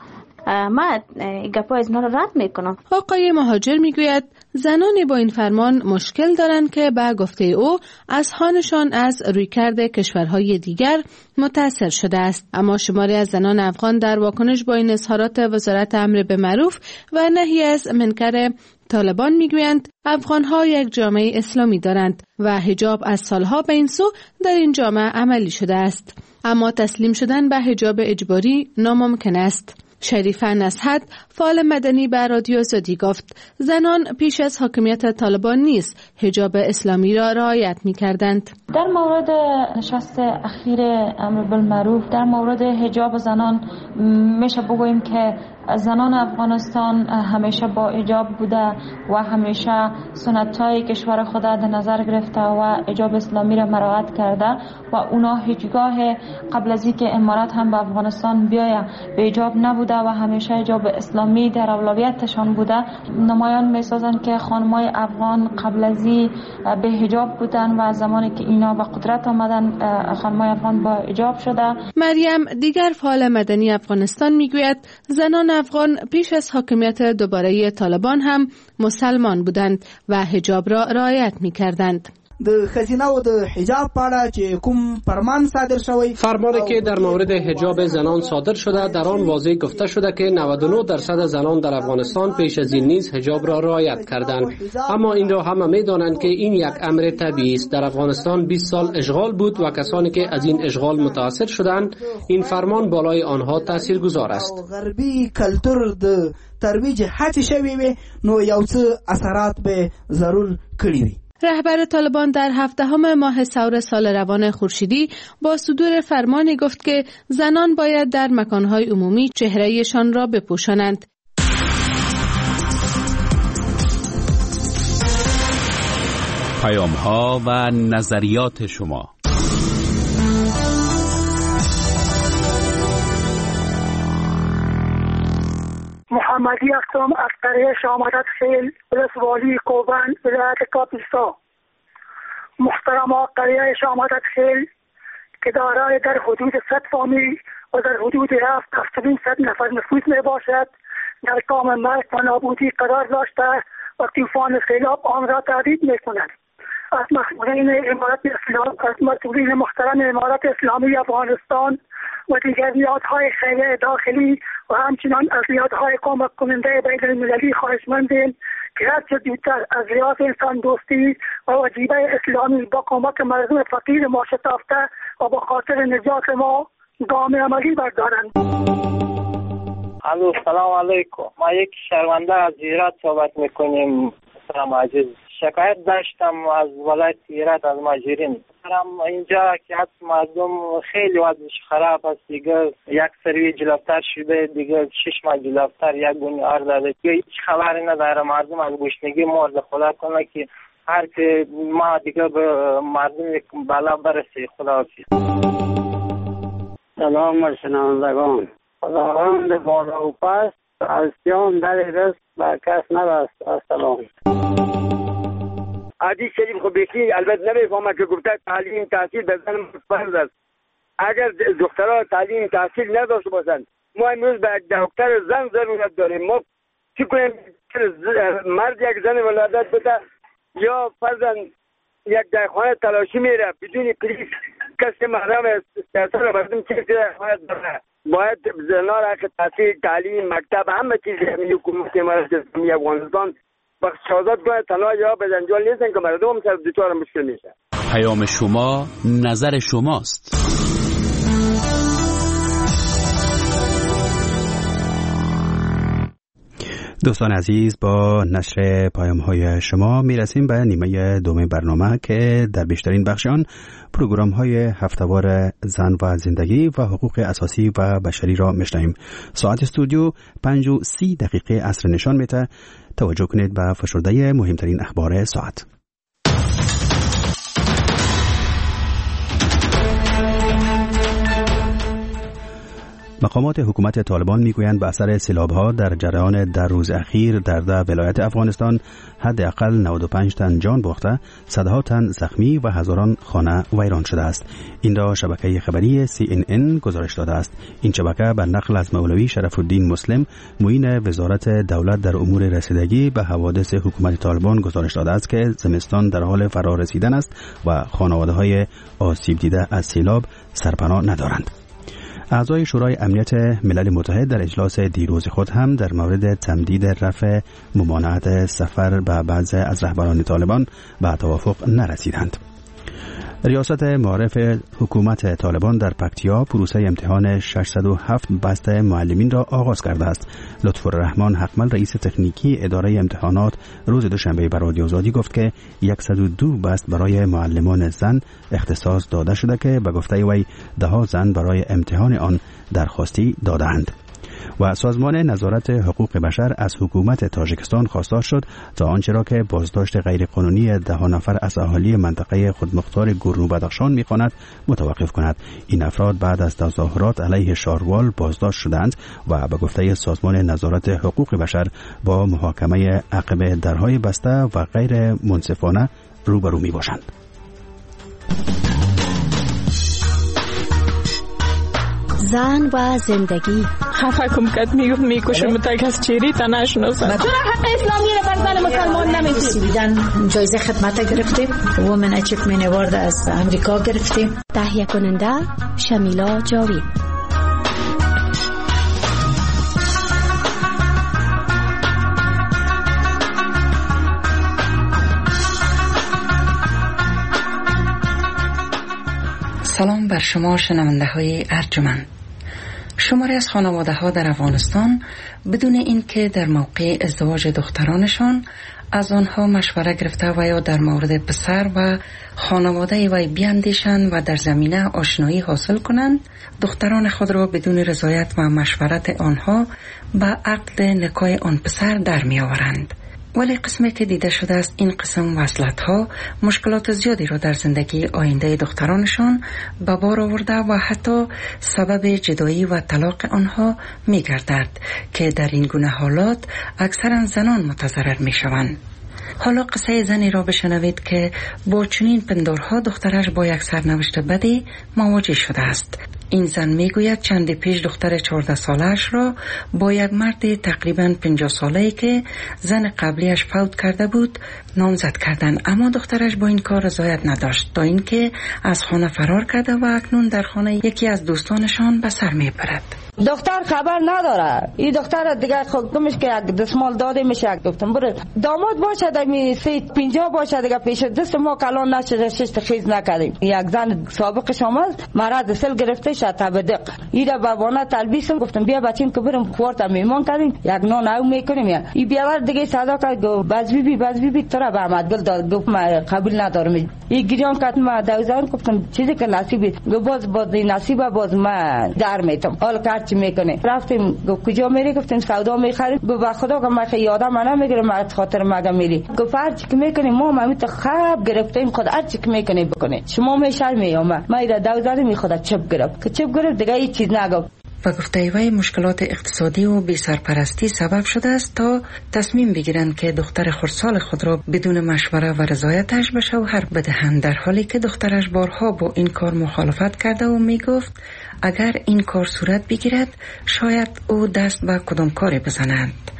گپا از اینا رو رد میکنم. آقای مهاجر میگوید زنانی با این فرمان مشکل دارند که به گفته او اذهانشان از رویکرد کشورهای دیگر متاثر شده است. اما شماری از زنان افغان در واکنش با این اظهارات وزارت امر به معروف و نهی از منکر طالبان میگویند افغانها یک جامعه اسلامی دارند و حجاب از سالها به این سو در این جامعه عملی شده است. اما تسلیم شدن به حجاب اجباری ناممکن است. شریفه نصحت فعال مدنی به رادیو آزادی گفت زنان پیش از حاکمیت طالبان نیز حجاب اسلامی را رعایت می‌کردند. در مورد نشست اخیر امر بالمعروف در مورد حجاب زنان میشه بگوییم که زنان افغانستان همیشه با حجاب بوده و همیشه سنت‌های کشور خود در نظر گرفته و حجاب اسلامی را مراعات کرده و اونا هیچگاه قبل از اینکه امارات هم به افغانستان بیاید به حجاب نبوده و همیشه حجاب اسلامی در اولویتشان بوده. نمایان می‌سازند که خانم‌های افغان قبل از این به حجاب بودن و زمانی که اینا به قدرت آمدن خانم‌های افغان با حجاب شده. مریم دیگر فعال مدنی افغانستان میگوید زنان افغان پیش از حاکمیت دوباره طالبان هم مسلمان بودند و حجاب را رعایت می‌کردند. د خزینه او د حجاب په اړه چې کوم فرمان صادر شوی فرمانی که در مورد حجاب زنان صادر شده در آن واضح گفته شده که 99% زنان در افغانستان پیش از این نیز حجاب را رعایت کردند. اما این را همه می‌دانند که این یک امر طبیعی است. در افغانستان 20 سال اشغال بود و کسانی که از این اشغال متاثر شدند این فرمان بالای آنها تاثیرگذار است. غربی کلتور د ترویج هڅې شوی وي نو یو څه اثرات به ضرور کړی وي. رهبر طالبان در 17 ماه ثور سال روان خورشیدی با صدور فرمانی گفت که زنان باید در مکانهای عمومی چهره‌شان را بپوشانند. پیام‌ها و نظریات شما. محمدی اختم از قریه شامدت خیل ولسوالی کوبن ولایت کاپیستا. محترم قریه شامدت خیل که دارای در حدود 100 فامیل و در حدود 7,700 نفر نفوذ می باشد در کام مرگ و نابودی قرار داشته و طوفان سیلاب آن را تهدید می کند. از مسئولین امارت اسلام، از مسئولین محترم امارت اسلامی افغانستان و دیگر نهادهای خیریه داخلی و همچنان از نهادهای کمک کننده بین المللی خواهشمندیم که هرچه زودتر از ریاض انسان دوستی و وجیبه اسلامی با کمک مردم فقیر ما شتافته و با خاطر نجات ما گام عملی بردارند. الو سلام علیکم. ما یک شرمنده از هرات صحبت میکنیم. سلام عزیز. شکایت داشتم از ولایت هرات از ماجرین. اینجا که مردم خیلی وضعش خراب است دیگه. یک سری جلوتر شده دیگه 6 ماه جلوتر یک گونه آر داده که هیچ خبری نداره. مردم از گشنگی مرد. خدا کنه که هر که ما دیگه به مردم بالا برسه. خداحافظ. سلام شنوندگان. خداوند بالا و پست از سیام در رست بر کس نبست. السلام. عادی شریف خو بیخی البته نمیفهمه که گفته تعلیم تحصیل به زن فرض است. اگر دخترها تعلیم تحصیل نداشته باشند ما امروز به دکتر زن ضرورت داریم. ما چی کنیم؟ مرد یک زن ولادت بده یا فرضاً یک دایخانه تلاشی میره بدون پلیس کسی محرم سیاست را مردم چی دایخانه داره. باید زنان را که تحصیل تعلیم مکتب همه چیز حکومت امارت اسلامی افغانستان بخش آزاد کنه. تنها یا به جنجال نیستن که مردم هم سر دوچار مشکل میشه. پیام شما نظر شماست. دوستان عزیز، با نشر پیام‌های شما میرسیم به نیمه دوم برنامه که در بیشترین بخش آن پروگرام‌های هفته‌وار زن و زندگی و حقوق اساسی و بشری را میشنویم. ساعت استودیو 5:30 عصر نشان میده. توجه کنید به فشرده مهمترین اخبار ساعت. مقامات حکومت طالبان میگویند به اثر سیلاب‌ها در جریان در روز اخیر در 10 ولایت افغانستان حداقل 95 تن جان باخته، صدها تن زخمی و هزاران خانه ویران شده است. این را شبکه خبری CNN گزارش داده است. این شبکه بر نقل از مولوی شرف الدین مسلم، معین وزارت دولت در امور رسیدگی به حوادث حکومت طالبان گزارش داده است که زمستان در حال فرا رسیدن است و خانواده‌های آسیب دیده از سیلاب سرپناه ندارند. اعضای شورای امنیت ملل متحد در اجلاس دیروز خود هم در مورد تمدید رفع ممانعت سفر به بعضی از رهبران طالبان به توافق نرسیدند. ریاست معارف حکومت طالبان در پکتیا پروسه امتحان 607 بست معلمین را آغاز کرده است. لطفالرحمن حقمل رئیس تکنیکی اداره امتحانات روز دوشنبه به رادیو آزادی گفت که 102 بست برای معلمان زن اختصاص داده شده که به گفته وی 10 زن برای امتحان آن درخواستی دادند. و سازمان نظارت حقوق بشر از حکومت تاجیکستان خواستار شد تا آنچه را که بازداشت غیرقانونی 10 نفر از اهالی منطقه خودمختار گورنو بدخشان می‌خواند متوقف کند. این افراد بعد از تظاهرات علیه شاروال بازداشت شدند و به گفته سازمان نظارت حقوق بشر با محاکمه عقب درهای بسته و غیر منصفانه روبرو می‌باشند. زن و زندگی. خفه کم کت میکشم تک از چیری تا نشناسم. چرا حق اسلامی را بر زن مسلمان نمیدید؟ جایزه خدمت گرفتیم. وومن اچیومنت اوارد از امریکا گرفتیم. تهیه کننده شمیلا جاوید. سلام بر شما شنونده های ارجمند. شماری از خانواده ها در افغانستان بدون اینکه در موقع ازدواج دخترانشان از آنها مشوره گرفته و یا در مورد پسر و خانواده وی بیاندیشند و در زمینه آشنایی حاصل کنند، دختران خود را بدون رضایت و مشورت آنها به عقد نکاح آن پسر در می آورند. ولی قسمی که دیده شده است این قسم وصلت ها مشکلات زیادی را در زندگی آینده دخترانشان به بار آورده و حتی سبب جدایی و طلاق آنها می گردد که در این گونه حالات اکثرا زنان متضرر می شوند. حالا قصه زنی را بشنوید که با چنین پندارها دخترش با یک سرنوشت بدی مواجه شده است. این زن میگوید چند پیش دختر 14 سالش را با یک مرد تقریباً 50 ساله‌ای که زن قبلیش فوت کرده بود نامزد کردند، اما دخترش با این کار رضایت نداشت تا اینکه از خانه فرار کرده و اکنون در خانه یکی از دوستانشان به سر میبرد. دختر خبر نداره. این دختر دیگه خودمش که یک دستمال داده میشه، یک گفتم برو داماد باشه دمی 50 باشه دیگه پیش دست ما کلان نشه شش خیز نکردیم. یک زن سابقش آمد مرض سل گرفته شد تبدق اینا بابانا تلبیسم گفتم بیا بچین که بریم کوارت میمان کردیم یک نان او میکنیم. این بیاور دیگه صدا کرد باز بی ترا به احمد گل داد گفت ما قبول ندارم. این گریان کرد ما دوزان گفتم چیزی که نصیبی باز نصیبه باز ما در میتم حال چی میکنه. رفتیم کجا میری؟ گفتیم سودا میخریم. با خدا که من یادم نمیگیره ما خاطر مگه میری. گفت هر چی که میکنی ما ممیت خواب گرفتیم خود هر چی که میکنی بکنه شما میشرمی ما اینا دوزاری میخواد چپ گرفت که چپ گرفت دیگه هیچ چیز نگفت. و گفته وی مشکلات اقتصادی و بی سرپرستی سبب شده است تا تصمیم بگیرند که دختر خردسال خود را بدون مشوره و رضایتش به شوهر بدهند، در حالی که دخترش بارها با این کار مخالفت کرده و میگفت اگر این کار صورت بگیرد شاید او دست به کدام کاری بزنند.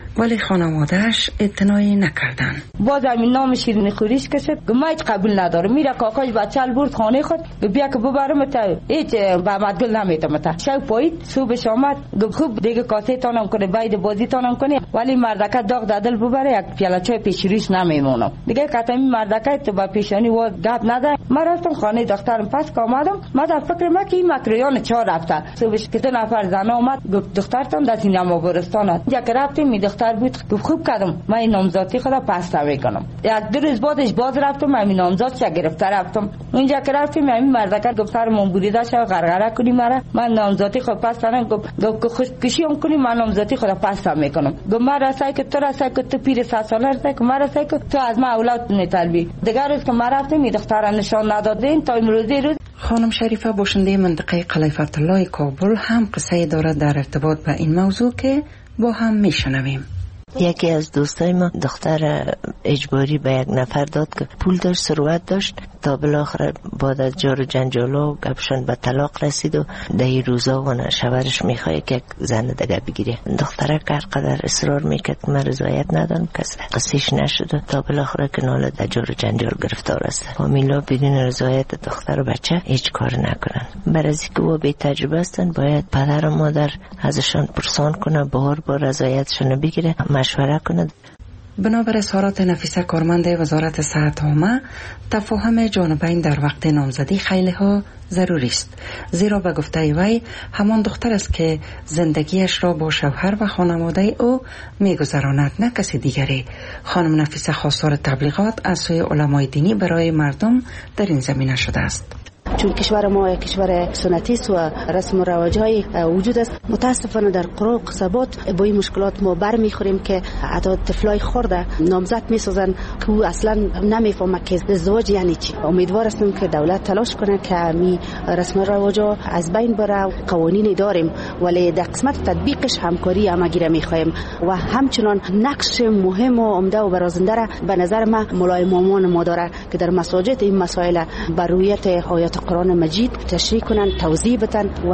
ولی خانوادهش اعتنایی نکردن. باز همین نام شیرینی خوریش کشید، ما هیچ قبول نداره. میره کاکاش بچه‌ل برد خانه خود، بیا که ببرم تا هیچ به مدگل نمیتم تا شب پایید صبحش آمد خوب دیگه کاسه تانم کنه باید بازی تانم کنه، ولی مردکه داغ دادل ببره یک پیاله چای پیش روش نمیمونم دیگه. کتمی مردکه تو با پیشانی و گپ نده. ما رفتم خانه دخترم پس که آمدم، ما در فکر ما که این مکریان چهار رفته صبحش که 2 نفر زن آمد گفت دخترتون در سینما برستان است. اینجا که رفتیم می دختر بود گفت خوب کردم من این نامزادی خدا پس میکنم. 1-2 روز بعدش باز رفتم همین نامزادش گرفته رفتم. اونجا که رفتیم همین مردکه گفت سر من بریده شو غرغره کنی مرا، من نامزادی خود پس کنم. گفت خوشکشی هم کنی من نامزادی خدا پس میکنم. گفت من رسای که تو رسای که تو پیر 100 ساله رسای که من رسای که تو از من اولاد نطلبی. دیگه روز که من رفتم این دختر نشان ندادین تا امروزی روز. خانم شریفه باشنده منطقه قلعه فتح الله کابل هم قصه دارد در ارتباط به این موضوع که با هم میشنویم. یکی از دوستای ما دختر اجباری به یک نفر داد که پول داشت، ثروت داشت، تا بالاخره بعد از جار و جنجال و گپشان به طلاق رسید و ده روزا و شوهرش میخواد که یک زن دیگه بگیره. دختره هر قدر اصرار میکرد که من رضایت ندارم، کس قصیش نشد تا بالاخره که ناله در جار و جنجال گرفتار است. فامیلا بدون رضایت دختر و بچه هیچ کار نکنن. برای اینکه او بی تجربه هستن باید پدر و مادر ازشان پرسان کنه، بار رضایتشون بگیره، مشوره کند. بنابر اظهارات نفیسه کارمند وزارت صحت عامه، تفاهم جانبین در وقت نامزدی خیلی ها ضروری است، زیرا به گفته وی همان دختر است که زندگیش را با شوهر و خانواده او میگذراند، نه کسی دیگری. خانم نفیسه خواستار تبلیغات از سوی علمای دینی برای مردم در این زمینه شده است. چون کشور ما کشور سنتی است و رسم و رواج‌های وجود است، متاسفانه در قرى و قصبات با این مشکلات ما برمیخوریم که حتی طفلای خرده نامزد میسازن که او اصلا نمیفهمه که ازدواج یعنی چی. امیدوار هستم که دولت تلاش کنه که می رسم و رواج‌ها از بین بره. قوانینی داریم ولی در قسمت تطبیقش همکاری همگی را میخوایم و همچنان نقش مهم و عمده و برازنده را به نظر من مولای مامان ما داره که در مساجد این مسائل بر رویت آیات قرآن مجید تشریح کنن، توضیح بدن و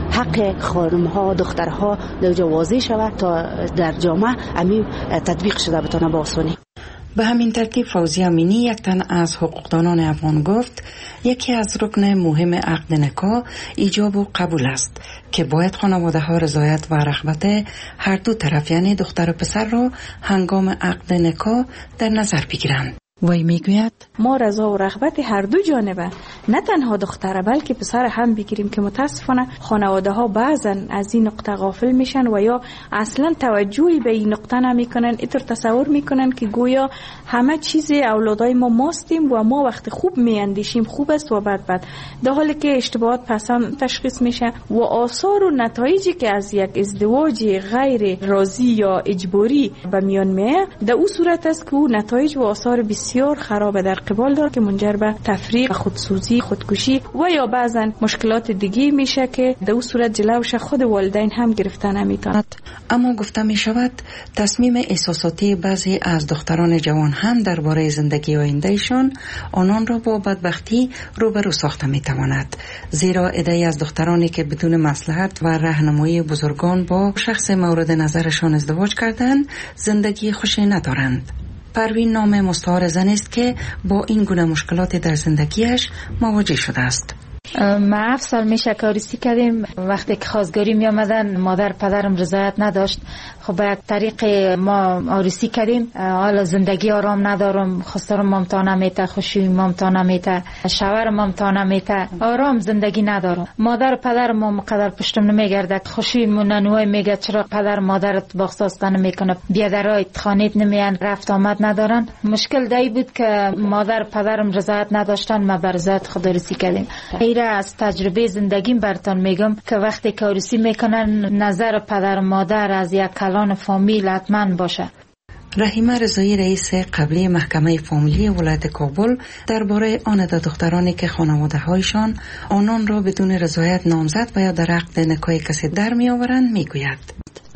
حق خانم‌ها دخترها در واضح شود تا در جامعه همین تطبیق شده بتونه با آسانی. به همین ترتیب فوزی امینی، یک تن از حقوقدانان افغان، گفت یکی از رکن مهم عقد نکاح ایجاب و قبول است که باید خانواده ها رضایت و رغبت هر دو طرف یعنی دختر و پسر را هنگام عقد نکاح در نظر بگیرند. وی میگوید ما رضا و رغبت هر دو جانبه، نه تنها دختره بلکه پسر هم بگیریم که متاسفانه خانواده ها بعضا از این نقطه غافل میشن و یا اصلا توجهی به این نقطه نمیکنن. اینطور تصور میکنن که گویا همه چیز اولادای ما ماستیم و ما وقت خوب میاندیشیم خوب است و بد، در حالی که اشتباهات پسان تشخیص میشه و آثار و نتایجی که از یک ازدواج غیر راضی یا اجباری به میان میاد در اون صورت است که اون نتایج و آثار بسیار خراب در قبال داره که منجر به تفریق، خودسوزی، خودکشی و یا بعضا مشکلات دیگه میشه که در اون صورت جلوش خود والدین هم گرفته نمیتونند. اما گفته می شود تصمیم احساساتی بعضی از دختران جوان هم درباره زندگی آیندهشان آنان را با بدبختی روبرو ساخته می تواند، زیرا عده‌ای از دخترانی که بدون مصلحت و راهنمایی بزرگان با شخص مورد نظرشان ازدواج کردند زندگی خوشی ندارند. پروین نام مستعار زن است که با این گونه مشکلات در زندگیش مواجه شده است. ما 7 سال میشه که عروسی کردیم. وقتی که خواستگاری می آمدن مادر پدرم رضایت نداشت. خب به یک طریق ما عروسی کردیم. حالا زندگی آرام ندارم، خواستارم مامتا نمیته، خوشی مامتا نمیته، شوهرم مامتا نمیته، آرام زندگی ندارم. مادر پدر ما مقدر پشتم نمیگرده، خوشی مننوی میگه چرا پدر مادرت باخساسته نمیکنه، بیادرایت خانیت نمیان، رفت آمد ندارن. مشکل دایی بود که مادر پدرم رضایت نداشتن، ما بر رضایت خود عروسی کردیم. از تجربه زندگیم براتون میگم که وقتی که عروسی میکنن نظر پدر مادر از یک کلان فامیل حتما باشه. رحیمه رضایی رئیس قبلی محکمه فامیلی ولایت کابل درباره آن دخترانی که خانواده هایشان آنان را بدون رضایت نامزد و یا در عقد نکاح کسی در می آورند میگوید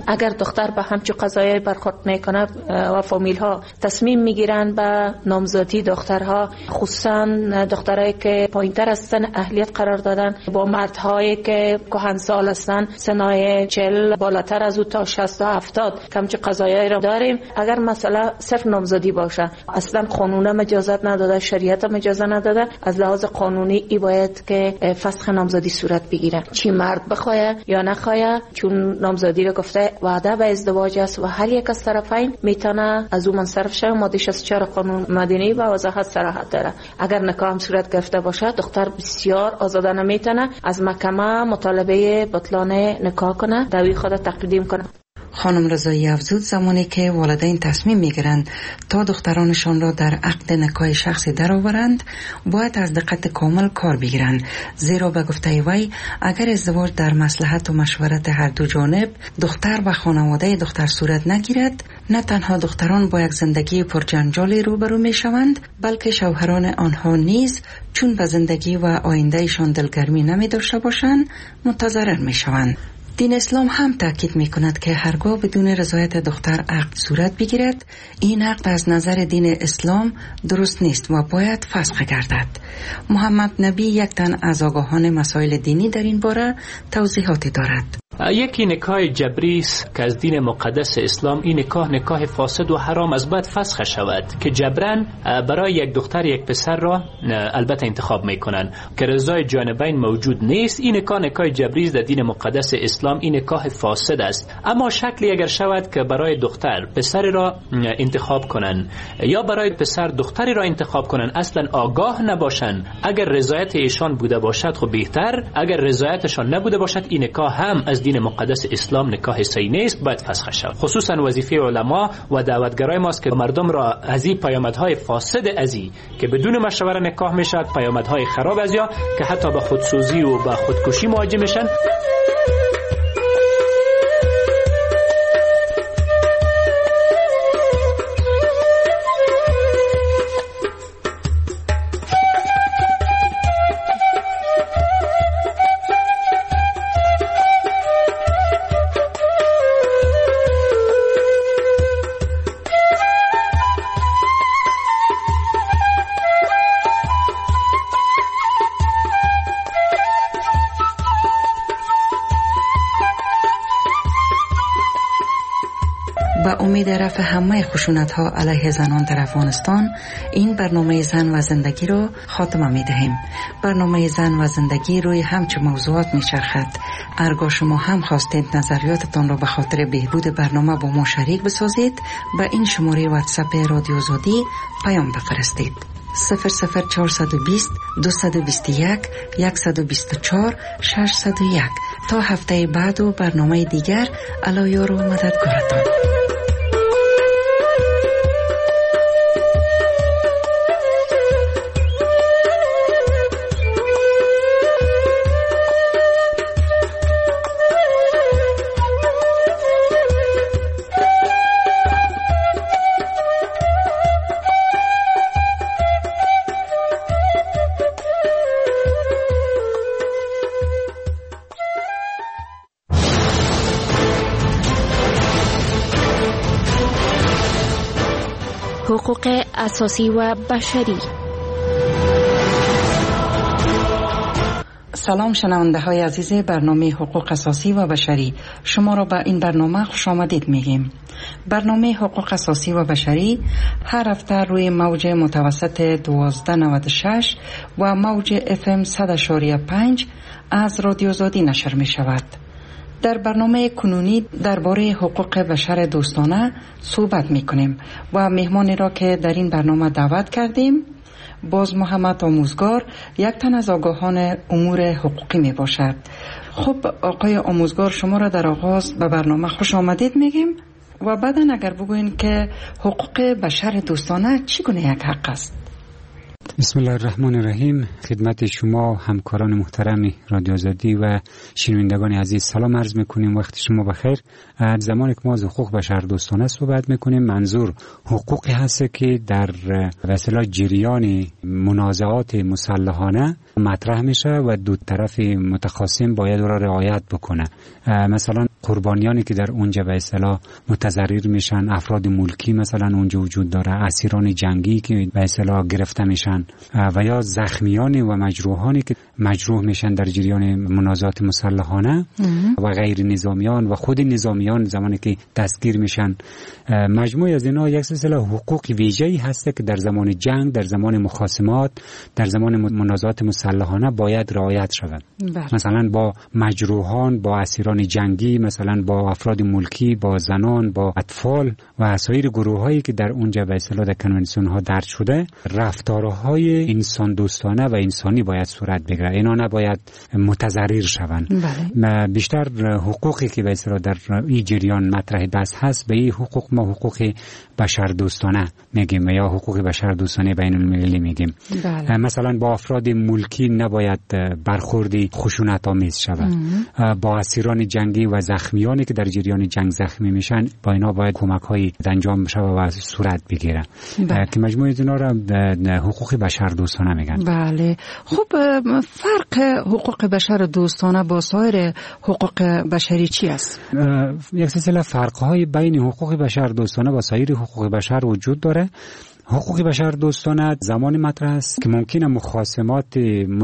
اگر دختر به همچو قضایای برخورد میکنه و فامیل ها تصمیم میگیرن به نامزدی دخترها، خصوصا دخترایی که پایینتر از سن اهلیت قرار دادن با مردهایی که کهنسال هستن، سنای 40 بالاتر از او تا 60 تا 70 همچو قضایای را داریم. اگر مسئله صرف نامزدی باشه، اصلا قانون اجازه نداده، شریعت اجازه نداده، از لحاظ قانونی ای باید که فسخ نامزدی صورت بگیره، چی مرد بخواه یا نخواه، چون نامزدی رو گفته وعده به ازدواج است و هر یک از طرفین میتونه از او منصرف شه. ماده 64 قانون مدنی و وضاحت صراحت داره. اگر نکاح هم صورت گرفته باشه، دختر بسیار آزادانه میتونه از محکمه مطالبه بطلان نکاح کنه، دعوی خود تقدیم کنه. خانم رضایی افزود زمانی که والدین تصمیم میگیرند تا دخترانشان را در عقد نکاح شخصی درآورند، باید از دقت کامل کار بگیرند، زیرا به گفته وی اگر ازدواج در مصلحت و مشورت هر دو جانب دختر و خانواده دختر صورت نگیرد، نه تنها دختران با یک زندگی پرجنجالی روبرو میشوند، بلکه شوهران آنها نیز چون به زندگی و آیندهشان دلگرمی نمی داشته باشند متضرر میشوند. دین اسلام هم تاکید می کند که هرگاه بدون رضایت دختر عقد صورت بگیرد، این عقد از نظر دین اسلام درست نیست و باید فسخ گردد. محمد نبی یک تن از آگاهان مسائل دینی در این باره توضیحاتی دارد. یکی نکاح جبری است که از دین مقدس اسلام این نکاح فاسد و حرام از باید فسخ شود که جبران برای یک دختر یک پسر را البته انتخاب میکنن که رضای جانبین موجود نیست. این نکاح جبری است در دین مقدس اسلام، این نکاح فاسد است. اما شکلی اگر شود که برای دختر پسری را انتخاب کنن یا برای پسر دختری را انتخاب کنن اصلا آگاه نباشن، اگر رضایت ایشان بوده باشد خب بهتر، اگر رضایتشان نبوده باشد این نکاح هم از دین مقدس اسلام نکاح صحیح نیست، باید فسخ شود. خصوصا وظیفه علما و دعوتگرای ماست که مردم را از این پیامدهای فاسد ازی که بدون مشوره نکاح میشد، پیامدهای خراب از یا که حتی به خودسوزی و به خودکشی مواجه میشن. با امید رفع همه خشونت‌ها علیه زنان در افغانستان، این برنامه زن و زندگی را خاتمه می‌دهیم. برنامه زن و زندگی روی همچه موضوعات می‌چرخد. ارگاه شما هم خواستید نظریاتتان را به خاطر بهبود برنامه با ما شریک بسازید، به این شماره واتساپ رادیو آزادی پیام بفرستید. 00420 221 124 601. تا هفته بعد و برنامه دیگر، الله یار و مددگارتان. حقوق اساسی و بشری. سلام شنونده های عزیز برنامه حقوق اساسی و بشری، شما را به این برنامه خوش آمدید میگیم. برنامه حقوق اساسی و بشری هر هفته روی موج متوسط 1296 و موج FM 100.5 از رادیو آزادی نشر می شود. در برنامه کنونی درباره حقوق بشر دوستانه صحبت می کنیم و مهمانی را که در این برنامه دعوت کردیم باز محمد آموزگار، یک تن از آگاهان امور حقوقی می باشد. خب آقای آموزگار، شما را در آغاز به برنامه خوش آمدید میگیم و بعدا اگر بگوین که حقوق بشر دوستانه چگونه یک حق است. بسم الله الرحمن الرحیم. خدمت شما همکاران محترم رادیو آزادی و شنوندگان عزیز سلام عرض میکنیم. وقت شما بخیر. از زمانی که ما از حقوق بشر دوستانه صحبت میکنیم، منظور حقوقی هست که در وسیله جریان منازعات مسلحانه مطرح میشه و دو طرف متخاصم باید را رعایت بکنه. مثلا قربانیانی که در اونجا به اصطلاح متضرر میشن، افراد ملکی مثلا اونجا وجود داره، اسیران جنگی که به اصطلاح گرفته میشن و یا زخمیان و مجروحانی که مجروح میشن در جریان منازعات مسلحانه و غیر نظامیان و خود نظامیان زمانی که دستگیر میشن. مجموعه از اینا یک سلسله حقوق ویژه‌ای هست که در زمان جنگ، در زمان مخاصمات، در زمان منازعات مسلحانه باید رعایت شود. مثلا با مجروحان، با اسیران جنگی، مثلا با افراد ملکی، با زنان، با اطفال و سایر گروه‌هایی که در اونجا به اصطلاح در کنوانسیون ها درج شده، رفتارهای انسان دوستانه و انسانی باید صورت بگیره. اینا نباید متضرر شوند. بیشتر حقوقی که به اصطلاح در این جریان مطرح بحث هست، به این حقوق ما حقوق بشر دوستانه میگیم یا حقوق بشر دوستانه بین المللی میگیم. مثلا با افراد ملکی نباید برخوردی خشونت آمیز شود. با اسیران جنگی و زخمیانی که در جریان جنگ زخمی میشن، با اینا باید کمک‌های انجام بشه و صورت بگیره که مجموعه اینا را حقوق بشر دوستانه میگن. بله. خب فرق حقوق بشر دوستانه با سایر حقوق بشری چی است؟ یک سلسله فرق‌های بین حقوق بشر دوستانه و سایر حقوق بشر وجود داره. حقوق بشر دوستانه زمانی مطرح است که ممکنه مخاصمات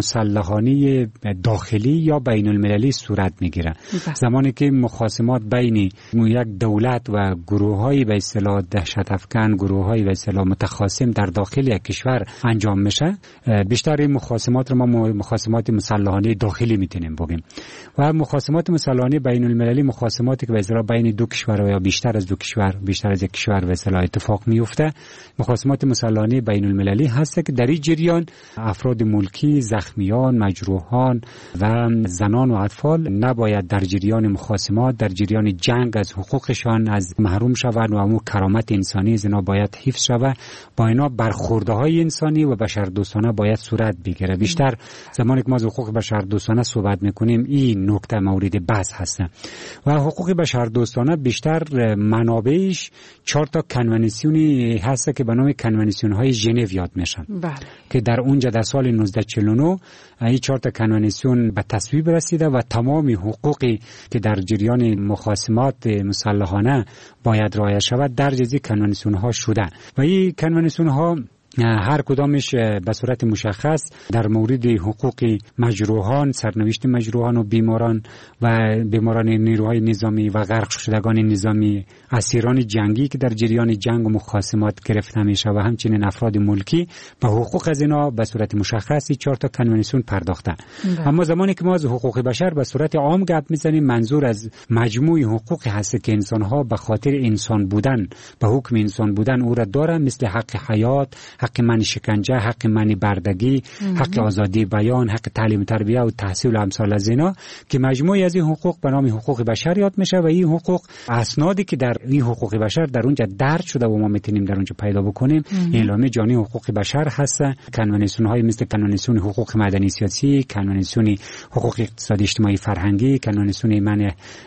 مسلحانه داخلی یا بین المللی صورت میگیره. زمانی که مخاصمات بین یک دولت و گروه‌های به اصطلاح دهشت افکن، گروه‌های به اصطلاح متخاصم در داخل یک کشور انجام میشه، بیشتر این مخاصمات رو ما مخاصمات مسلحانه داخلی میتونیم بگیم. و مخاصمات مسلحانه بین المللی مخاصماتی که به اصطلاح بین دو کشور یا بیشتر از دو کشور، بیشتر از یک کشور به اصطلاح اتفاق میفته. مخاصمات مسلحانه بین المللی هست که در این جریان افراد ملکی، زخمیان، مجروحان و زنان و اطفال نباید در جریان مخاصمات، در جریان جنگ از حقوقشان از محروم شوند و امو کرامت انسانی از اینا باید حفظ شود. با اینا برخوردهای انسانی و بشر دوستانه باید صورت بگیره. بیشتر زمانی که ما از حقوق بشر دوستانه صحبت میکنیم این نکته مورد بحث هست. و حقوق بشر دوستانه بیشتر منابعش 4 تا کنوانسیونی هست که به نام کنوانسیون های ژنو یاد میشن. که در اونجا در سال 1949 این 4 تا کنوانسیون به تصویب رسیده و تمام حقوقی که در جریان مخاصمات مسلحانه باید رعایت شود در جزی کنوانسیون ها شده. و این کنوانسیون ها هر کدامش به صورت مشخص در مورد حقوق مجروحان، سرنوشت مجروحان و بیماران و بیماران نیروهای نظامی و غرق شدگان نظامی، اسیران جنگی که در جریان جنگ و مخاصمات گرفته میشه و همچنین افراد ملکی به حقوق از اینا به صورت مشخصی 4 تا کنوانسیون پرداخته. اما زمانی که ما از حقوق بشر به صورت عام گپ میزنیم، منظور از مجموعه حقوقی هست که انسان‌ها به خاطر انسان بودن، به حکم انسان بودن او را دارن، مثل حق حیات، حق منع شکنجه، حق منع بردگی، حق آزادی بیان، حق تعلیم تربیه و تحصیل و امثال از اینا، که مجموعی از این حقوق به نام حقوق بشر یاد میشه. و این حقوق اسنادی که در این حقوق بشر در اونجا درج شده و ما میتونیم در اونجا پیدا بکنیم، اعلامیه جهانی حقوق بشر هست، کنوانسیون های مثل کنوانسیون حقوق مدنی سیاسی، کنوانسیون حقوق اقتصادی اجتماعی فرهنگی، کنوانسیون منع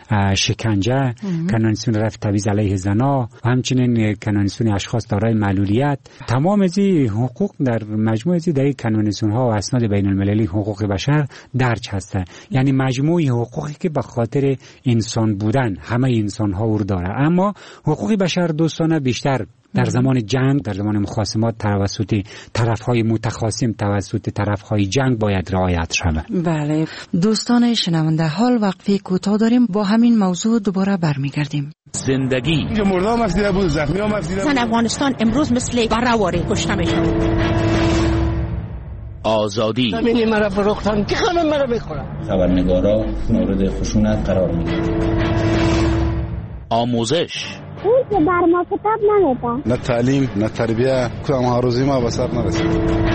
شکنجه، کنوانسیون رفع تبعیض علیه زنان و همچنین کنوانسیون اشخاص دارای معلولیت. تمام از حقوق در مجموعه از در کنوانسیون ها و اسناد بین المللی حقوق بشر درج هسته. یعنی مجموعه حقوقی که به خاطر انسان بودن همه انسان ها رو داره. اما حقوق بشر دوستانه بیشتر در زمان جنگ، در زمان مخاصمات توسط طرف‌های متخاصم، توسط طرف‌های جنگ باید رعایت شود. بله دوستان شنونده، حال وقفه کوتاه داریم، با همین موضوع دوباره برمیگردیم. زندگی مردم مفیده بود، زخمی ها مفیده بود. زن افغانستان امروز مثل بره‌واره کشته میشن. آزادی زمینی مرا فروختن که خانم مرا بخورن. خبرنگارا مورد خشونت قرار میگیرند. آموزش اون که بر ما کتاب نمیدن، نه تعلیم نه تربیه، کدام هاروزی ما به سر نرسید.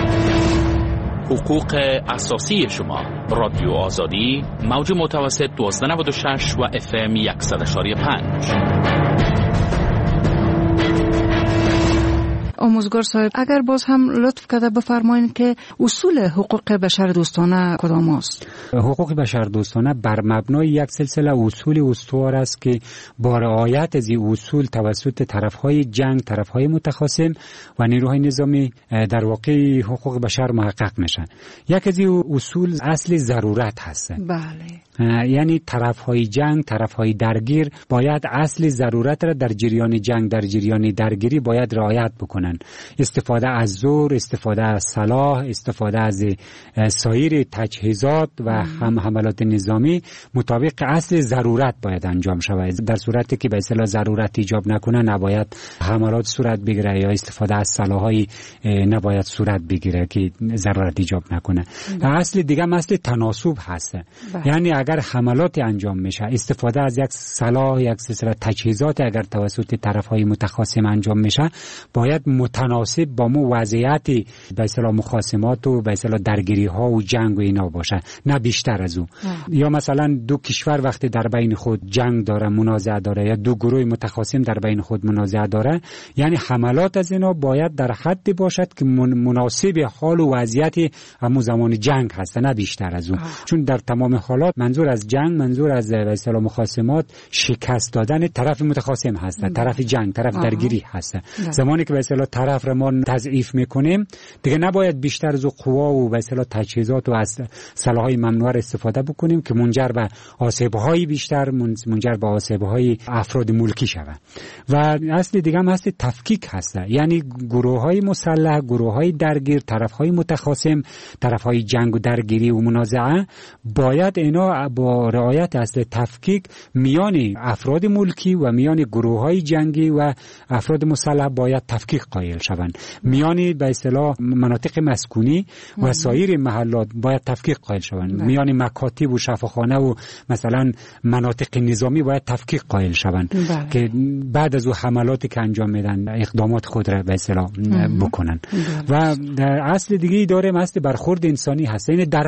حقوق اساسی شما. رادیو آزادی، موج متوسط 1296 و FM 100.5. آموزگار صاحب، اگر باز هم لطف کرده بفرمایید که اصول حقوق بشر دوستانه کدام است؟ حقوق بشر دوستانه بر مبنای یک سلسله اصول استوار است که با رعایت از این اصول توسط طرفهای جنگ، طرفهای متخاصم و نیروهای نظامی در واقع حقوق بشر محقق میشن. یک از این اصول اصل ضرورت هست. بله. یعنی طرفهای جنگ، طرفهای درگیر باید اصل ضرورت را در جریان جنگ، در جریان درگیری باید رعایت بکنن. استفاده از زور، استفاده از سلاح، استفاده از سایر تجهیزات و هم حملات نظامی مطابق اصل ضرورت باید انجام شود. در صورتی که به اصطلاح ضرورت ایجاب نکنه نباید حملات صورت بگیره یا استفاده از سلاح‌های نباید صورت بگیره که ضرورت ایجاب نکنه. اصل دیگه اصل تناسب هست. یعنی اگر حملات انجام میشه، استفاده از یک سلاح، یک سلسله تجهیزات اگر توسط طرف‌های متخاصم انجام میشه، باید متناسب با وضعیت به اصطلاح مخاصمات و به اصطلاح درگیری‌ها و جنگ و اینا باشه، نه بیشتر از اون. یا مثلا دو کشور وقتی در بین خود جنگ داره، منازعه داره، یا دو گروه متخاصم در بین خود منازعه داره، یعنی حملات از اینا باید در حد باشد که مناسب حال و وضعیت همون زمان جنگ هست، نه بیشتر از اون. چون در تمام حالات منظور از جنگ، منظور از به اصطلاح مخاصمات شکست دادن طرف متخاصم هست، طرف جنگ، طرف درگیری هست. زمانی که به اصطلاح طرف را ما تضعیف میکنیم، دیگه نباید بیشتر از قوا و به اصطلاح تجهیزات و از سلاح‌های ممنوعه استفاده بکنیم که منجر به آسیب‌های بیشتر، منجر به آسیب‌های افراد ملکی شود. و اصل دیگه هم هست تفکیک هست، یعنی گروه‌های مسلح، گروه‌های درگیر، طرف‌های متخاصم، طرف‌های جنگ و درگیری و منازعه باید اینا با رعایت اصل تفکیک میان افراد ملکی و میان گروه‌های جنگی و افراد مسلح باید تفکیک قائل شوند. میان به اصطلاح مناطق مسکونی و سایر محلات باید تفکیک قائل شوند. میان مکاتب و شفاخانه و مثلا مناطق نظامی باید تفکیک قائل شوند که بعد از حملاتی که انجام میدن اقدامات خود را به اصطلاح بکنن. و در اصل دیگه داره اصل برخورد انسانی هست. یعنی در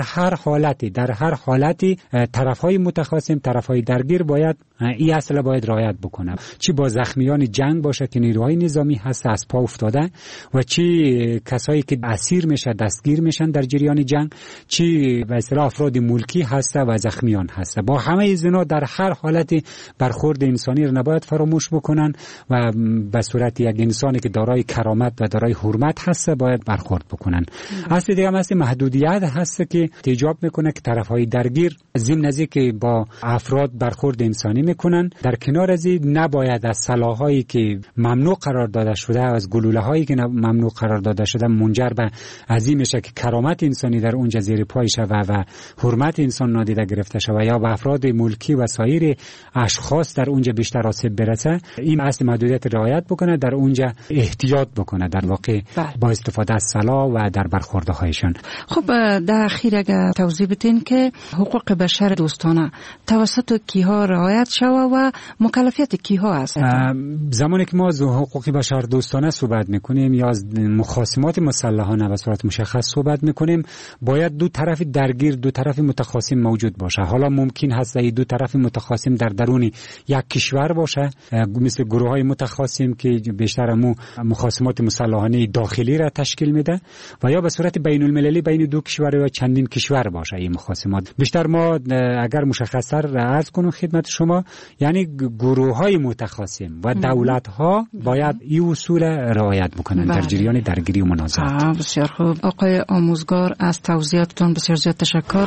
هر حالتی طرفهای متخاصم، طرفهای درگیر باید این اصل باید رعایت بکنن. چی با زخمیان جنگ باشه که نیروهای نظامی هست از پا افتاده، و چی کسایی که اسیر میشه، دستگیر میشن در جریان جنگ، چی به اصطلاح افراد ملکی هست و زخمیان هست. با همه اینا در هر حالتی برخورد انسانی رو نباید فراموش بکنن و به صورت یک انسانی که دارای کرامت و دارای حرمت هست باید برخورد بکنن. اصل دیگه هم اصل محدودیت هست که ایجاب میکنه که طرفهای درگیر ضمن از که با افراد برخورد انسانی میکنن، در کنار از این نباید از سلاحایی که ممنوع قرار داده شده، از گلوله‌هایی که ممنوع قرار داده شده منجر به عظیم میشه که کرامت انسانی در اونجا زیر پای شود و حرمت انسان نادیده گرفته شود یا به افراد ملکی و سایر اشخاص در اونجا بیشتر آسیب برسه. این اصل محدودیت رعایت بکنه، در اونجا احتیاط بکنه در واقع با استفاده از سلاح و در برخوردهایشان. خب در اخیر اگر توضیح بدین که حقوق بشر دوستانه توسط کیها رعایت شود و مکلفیت کیها است؟ زمانی که ما از حقوق بشر دوستانه صحبت میکنیم یا از مخاصمات مسلحانه به صورت مشخص صحبت میکنیم، باید دو طرف درگیر، دو طرف متخاصم موجود باشه. حالا ممکن هست این دو طرف متخاصم در درون یک کشور باشه، مثل گروه‌های متخاصم که بیشتر مخاصمات مسلحانه داخلی را تشکیل میده، و یا به صورت بین المللی بین دو کشور یا چندین کشور باشه این مخاصمات. بیشتر ما اگر مشخص‌تر عرض کنم خدمت شما، یعنی گروه‌های متخاصم و دولت‌ها باید این اصول رعایت بکنن در جریان درگیری و منازعات. بسیار خوب آقای آموزگار، از توضیحاتتون بسیار زیاد تشکر.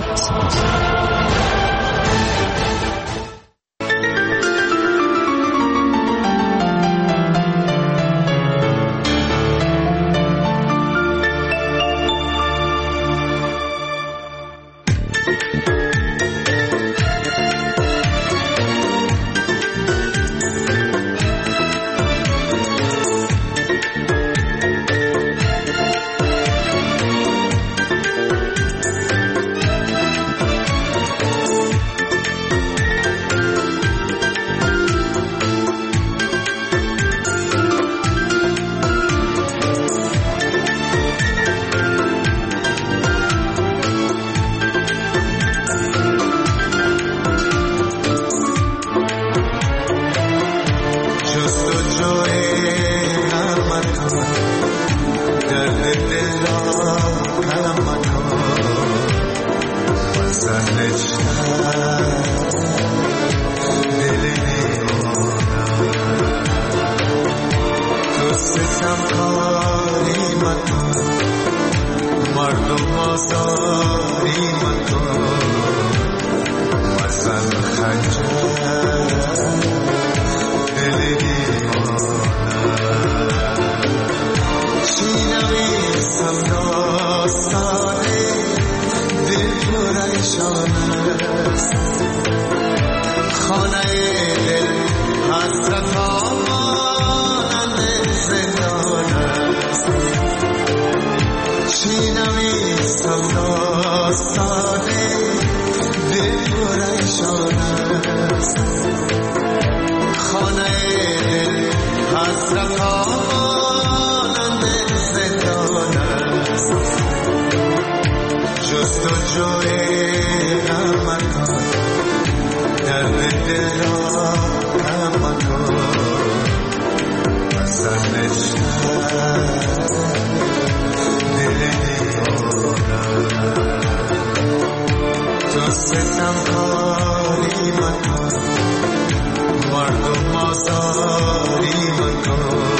ستم کاری مکن، مردم آزاری مکن، وزن خنجر دل دیوانه. چی نویسم داستانه دل پریشان است، خانه دل حسرت مانند زندان است. چی نویسم داستانه دل پریشان است، خانه دل حسرت مانند زندان است. جستجوی غم مکن، درد دل را کم مکن، وزن نشتر دل دیوانه. تو ستم کاری مکن، مردم آزاری مکن،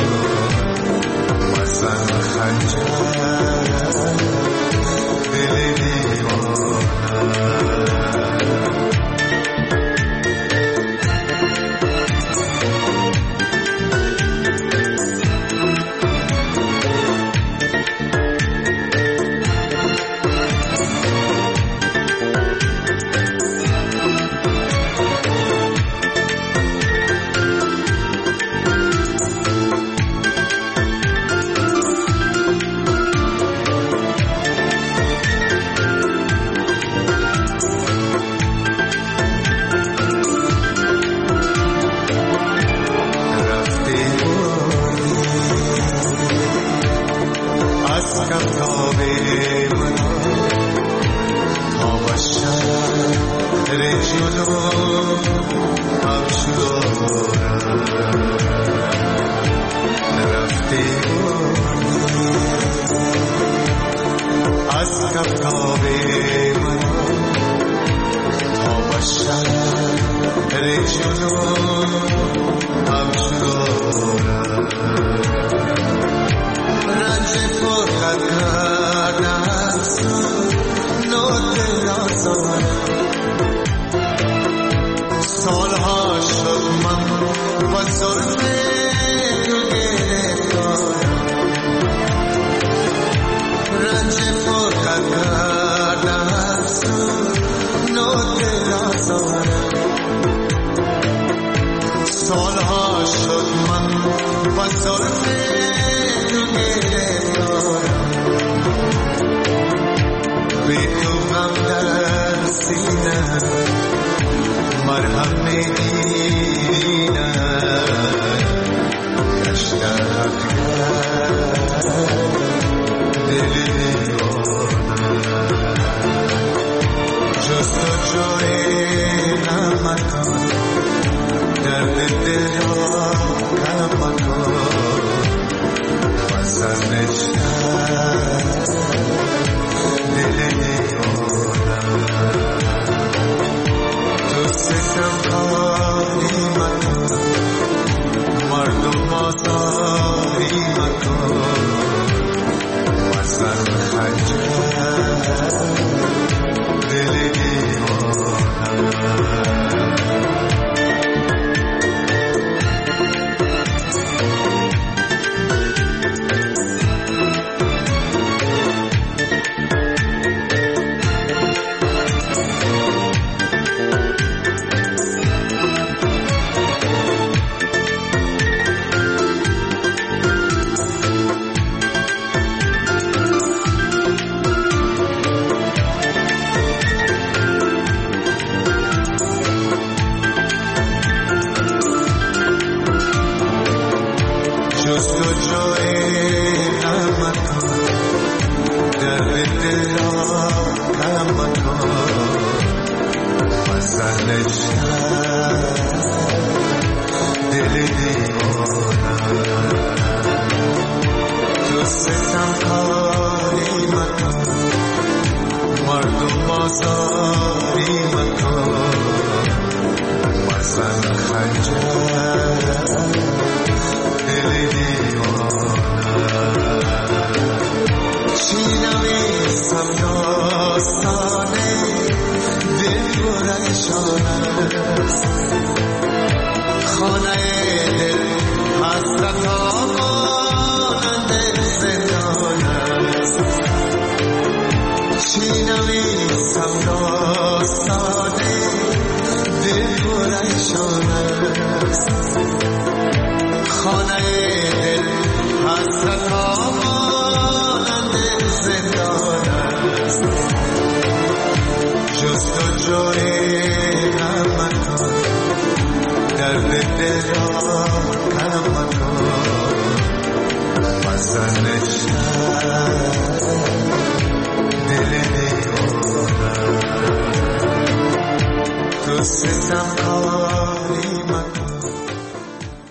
وزن خنجر دل دیوانه. وزن خنجر دل دیوانه. خانه دل حسرت ها مانند زندان است جز تو جوری غم مکن درد دل را کم مکن وزنش دل دیوانه تو ستم کاری مکن